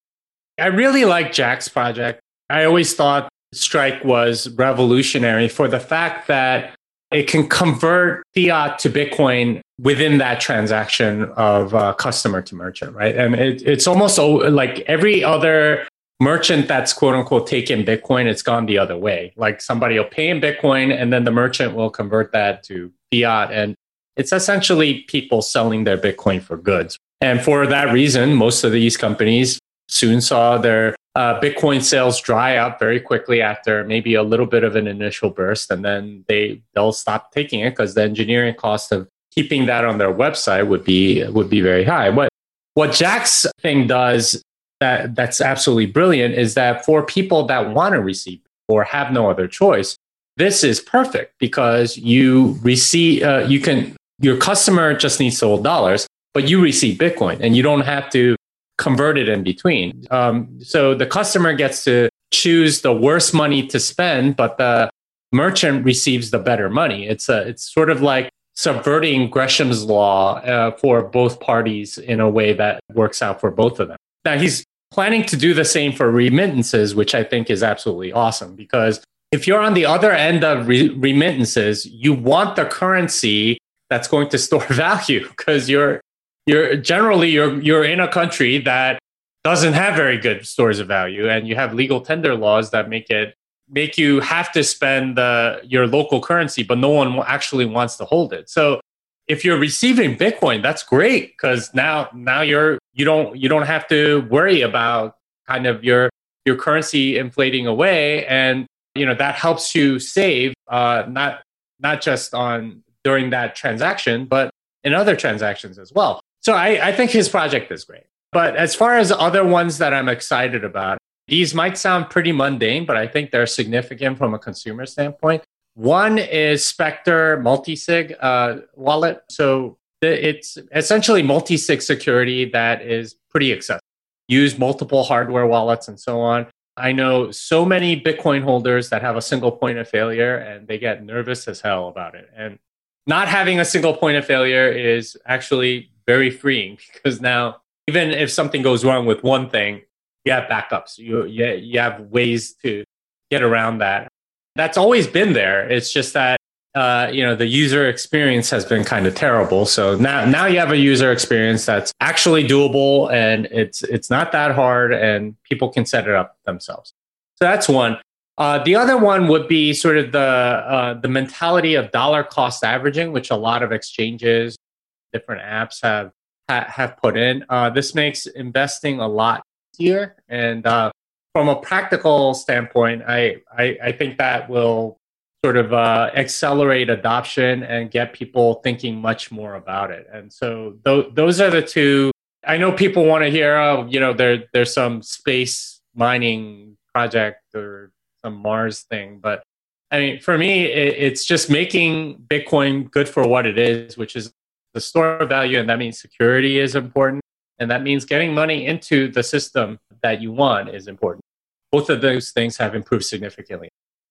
I really like Jack's project. I always thought Strike was revolutionary for the fact that it can convert fiat to Bitcoin within that transaction of uh, customer to merchant, right? And it, it's almost like every other merchant that's quote unquote taken Bitcoin, it's gone the other way. Like somebody will pay in Bitcoin and then the merchant will convert that to fiat. And it's essentially people selling their Bitcoin for goods. And for that reason, most of these companies soon saw their uh, Bitcoin sales dry up very quickly after maybe a little bit of an initial burst. And then they, they'll stop taking it because the engineering cost of keeping that on their website would be, would be very high. What, what Jack's thing does That, that's absolutely brilliant is that for people that want to receive or have no other choice, this is perfect because you receive, uh, you can, your customer just needs to hold dollars, but you receive Bitcoin and you don't have to convert it in between. Um, so the customer gets to choose the worst money to spend, but the merchant receives the better money. It's a, it's sort of like subverting Gresham's law uh, for both parties in a way that works out for both of them. Now he's planning to do the same for remittances, which I think is absolutely awesome because if you're on the other end of re- remittances, you want the currency that's going to store value because you're you're generally you're you're in a country that doesn't have very good stores of value, and you have legal tender laws that make it make you have to spend the your local currency, but no one actually wants to hold it. So if you're receiving Bitcoin, that's great because now now you're you don't you don't have to worry about kind of your your currency inflating away, and you know that helps you save uh, not not just on during that transaction, but in other transactions as well. So I, I think his project is great. But as far as other ones that I'm excited about, these might sound pretty mundane, but I think they're significant from a consumer standpoint. One is Spectre multi-sig uh, wallet. So it's essentially multi-sig security that is pretty accessible. Use multiple hardware wallets and so on. I know so many Bitcoin holders that have a single point of failure and they get nervous as hell about it. And not having a single point of failure is actually very freeing because now even if something goes wrong with one thing, you have backups. You, you, you have ways to get around that. That's always been there. It's just that, uh, you know, the user experience has been kind of terrible. So now, now you have a user experience that's actually doable and it's, it's not that hard and people can set it up themselves. So that's one. Uh, the other one would be sort of the, uh, the mentality of dollar cost averaging, which a lot of exchanges, different apps have, ha- have put in. Uh, this makes investing a lot easier. And, uh, from a practical standpoint, I, I, I think that will sort of uh, accelerate adoption and get people thinking much more about it. And so th- those are the two. I know people want to hear, oh, you know, there there's some space mining project or some Mars thing. But I mean, for me, it, it's just making Bitcoin good for what it is, which is the store of value. And that means security is important. And that means getting money into the system that you want is important. Both of those things have improved significantly.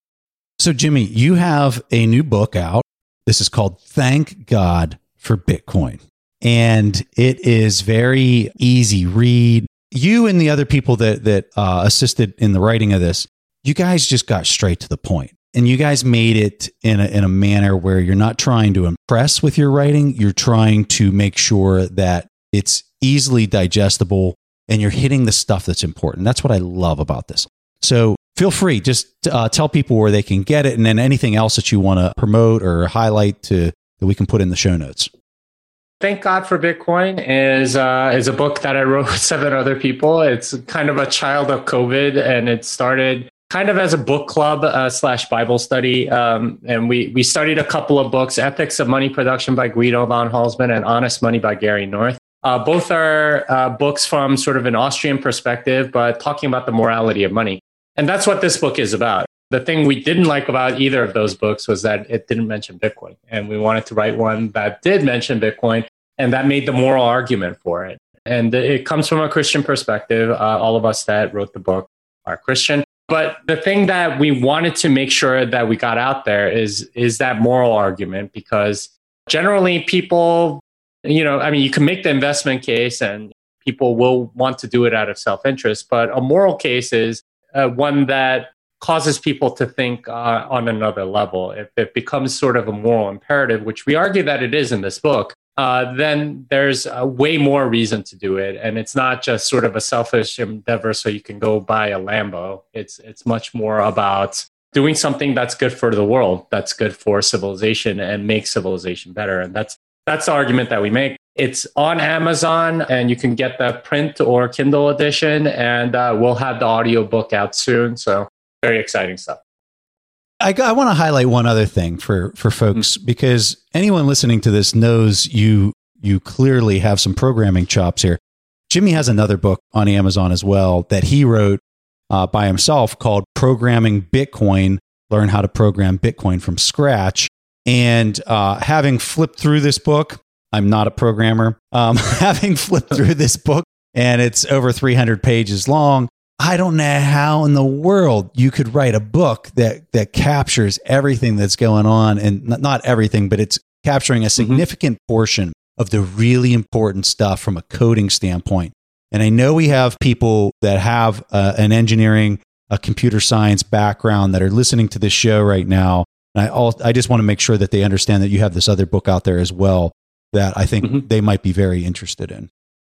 So, Jimmy, you have a new book out. This is called Thank God for Bitcoin. And it is very easy read. You and the other people that, that uh, assisted in the writing of this, you guys just got straight to the point. and you guys made it in a, in a manner where you're not trying to impress with your writing. You're trying to make sure that it's easily digestible and you're hitting the stuff that's important. That's what I love about this. So feel free, just uh, tell people where they can get it, and then anything else that you want to promote or highlight to that we can put in the show notes. Thank God for Bitcoin is uh, is a book that I wrote with seven other people. It's kind of a child of COVID, and it started kind of as a book club uh, slash Bible study. Um, and we we studied a couple of books: Ethics of Money Production by Guido von Halsman and Honest Money by Gary North. Uh, both are uh, books from sort of an Austrian perspective, but talking about the morality of money. And that's what this book is about. The thing we didn't like about either of those books was that it didn't mention Bitcoin. And we wanted to write one that did mention Bitcoin, and that made the moral argument for it. And it comes from a Christian perspective. Uh, all of us that wrote the book are Christian. But the thing that we wanted to make sure that we got out there is, is that moral argument, because generally people, you know, I mean, you can make the investment case and people will want to do it out of self-interest, but a moral case is uh, one that causes people to think uh, on another level. If it becomes sort of a moral imperative, which we argue that it is in this book, uh, then there's a way more reason to do it. And it's not just sort of a selfish endeavor so you can go buy a Lambo. It's it's much more about doing something that's good for the world, that's good for civilization and makes civilization better. And that's that's the argument that we make. It's on Amazon, and you can get the print or Kindle edition, and uh, we'll have the audiobook out soon. So very exciting stuff. I, I want to highlight one other thing for, for folks, mm-hmm. because anyone listening to this knows you you clearly have some programming chops here. Jimmy has another book on Amazon as well that he wrote uh, by himself called Programming Bitcoin, Learn How to Program Bitcoin from Scratch. And uh, having flipped through this book, I'm not a programmer, um, having flipped through this book, and it's over three hundred pages long, I don't know how in the world you could write a book that that captures everything that's going on, and not everything, but it's capturing a significant mm-hmm. portion of the really important stuff from a coding standpoint. And I know we have people that have uh, an engineering, a computer science background that are listening to this show right now. And I all, I just want to make sure that they understand that you have this other book out there as well that I think mm-hmm. they might be very interested in.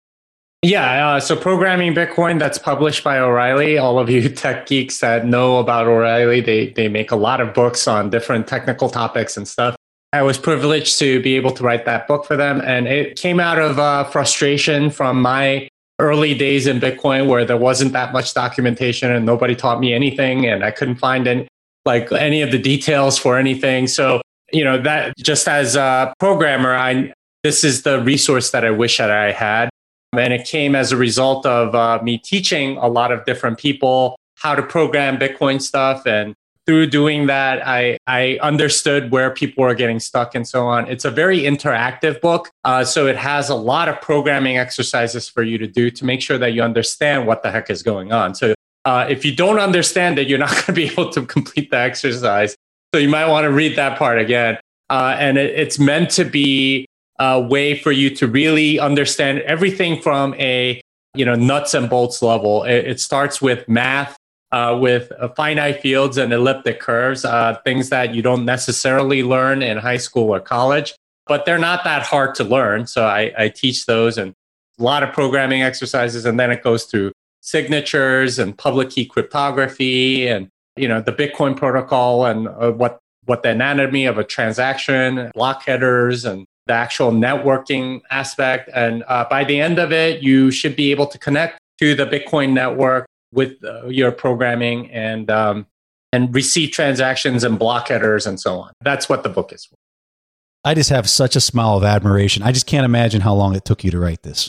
Yeah, uh, so Programming Bitcoin, that's published by O'Reilly. All of you tech geeks that know about O'Reilly, they they make a lot of books on different technical topics and stuff. I was privileged to be able to write that book for them. And it came out of uh, frustration from my early days in Bitcoin, where there wasn't that much documentation and nobody taught me anything. And I couldn't find any, like any of the details for anything. So, you know, that just as a programmer, I this is the resource that I wish that I had. And it came as a result of uh, me teaching a lot of different people how to program Bitcoin stuff. And through doing that, I, I understood where people were getting stuck and so on. It's a very interactive book. Uh, so it has a lot of programming exercises for you to do to make sure that you understand what the heck is going on. So uh, if you don't understand it, you're not going to be able to complete the exercise. So you might want to read that part again. Uh, and it, it's meant to be a way for you to really understand everything from a, you know, nuts and bolts level. It, it starts with math, uh, with uh, finite fields and elliptic curves, uh, things that you don't necessarily learn in high school or college, but they're not that hard to learn. So I, I teach those, and a lot of programming exercises. And then it goes through signatures and public key cryptography and, you know, the Bitcoin protocol and uh, what, what the anatomy of a transaction, block headers, and the actual networking aspect. And uh, by the end of it, you should be able to connect to the Bitcoin network with uh, your programming and um, and receive transactions and block headers and so on. That's what the book is for. I just have such a smile of admiration. I just can't imagine how long it took you to write this.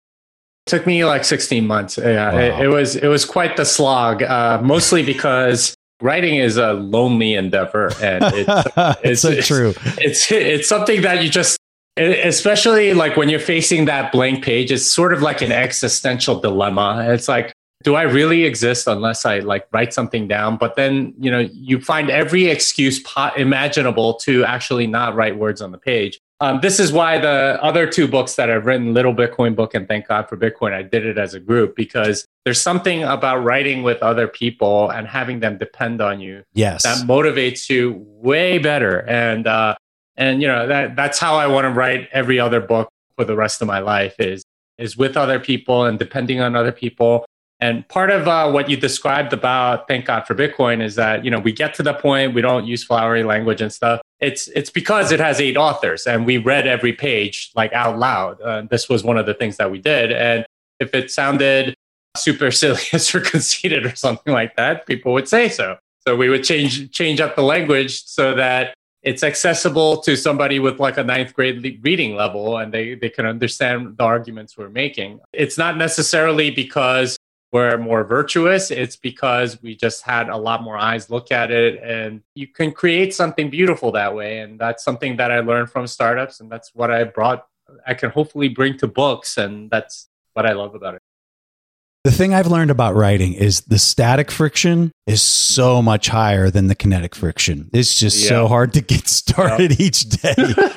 It took me like sixteen months. Yeah, wow. it, it was it was quite the slog, uh, mostly because writing is a lonely endeavor, and it's it's, so it's true. It's, it's it's something that you just, especially like when you're facing that blank page, it's sort of like an existential dilemma. It's like, do I really exist unless I like write something down? But then, you know, you find every excuse po- imaginable to actually not write words on the page. Um, this is why the other two books that I've written, Little Bitcoin Book and Thank God for Bitcoin, I did it as a group, because there's something about writing with other people and having them depend on you. Yes. That motivates you way better. And, uh, and, you know, that, that's how I want to write every other book for the rest of my life is, is with other people and depending on other people. And part of uh, what you described about Thank God for Bitcoin is that, you know, we get to the point, we don't use flowery language and stuff. It's it's because it has eight authors and we read every page like out loud. Uh, this was one of the things that we did. And if it sounded supercilious or conceited or something like that, people would say so. So we would change change up the language so that it's accessible to somebody with like a ninth grade le- reading level and they, they can understand the arguments we're making. It's not necessarily because we're more virtuous. It's because we just had a lot more eyes look at it and you can create something beautiful that way. And that's something that I learned from startups. And that's what I brought, I can hopefully bring to books. And that's what I love about it. The thing I've learned about writing is the static friction is so much higher than the kinetic friction. It's just yeah. so hard to get started yep. each day.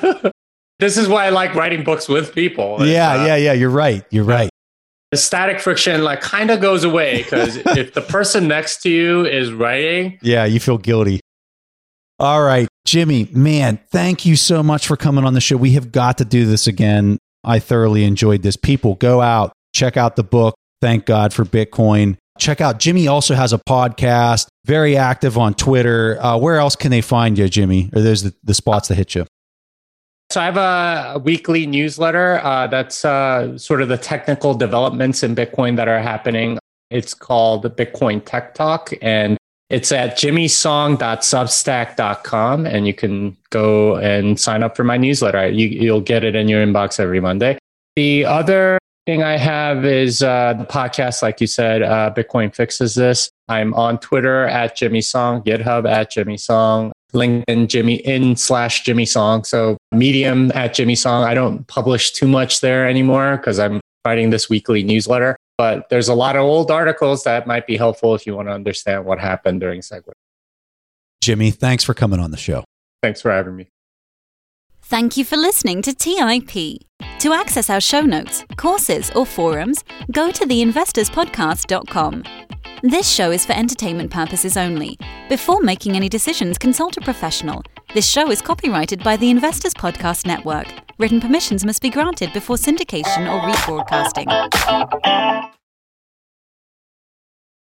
This is why I like writing books with people. Yeah, uh, yeah, yeah. You're right. You're yeah. right. The static friction like kind of goes away because if the person next to you is writing. Yeah, you feel guilty. All right, Jimmy, man, thank you so much for coming on the show. We have got to do this again. I thoroughly enjoyed this. People, go out, check out the book, Thank God for Bitcoin. Check out, Jimmy also has a podcast, very active on Twitter. Uh, where else can they find you, Jimmy? Or there's the, the spots that hit you? So I have a, a weekly newsletter uh, that's uh, sort of the technical developments in Bitcoin that are happening. It's called Bitcoin Tech Talk, and it's at jimmy song dot substack dot com, and you can go and sign up for my newsletter. You, you'll get it in your inbox every Monday. The other thing I have is uh, the podcast, like you said, uh, Bitcoin Fixes This. I'm on Twitter at Jimmy Song, GitHub at Jimmy Song, LinkedIn Jimmy in slash Jimmy Song. So Medium at Jimmy Song. I don't publish too much there anymore because I'm writing this weekly newsletter. But there's a lot of old articles that might be helpful if you want to understand what happened during SegWit. Jimmy, thanks for coming on the show. Thanks for having me. Thank you for listening to T I P. To access our show notes, courses, or forums, go to the investors podcast dot com. This show is for entertainment purposes only. Before making any decisions, consult a professional. This show is copyrighted by the Investors Podcast Network. Written permissions must be granted before syndication or rebroadcasting.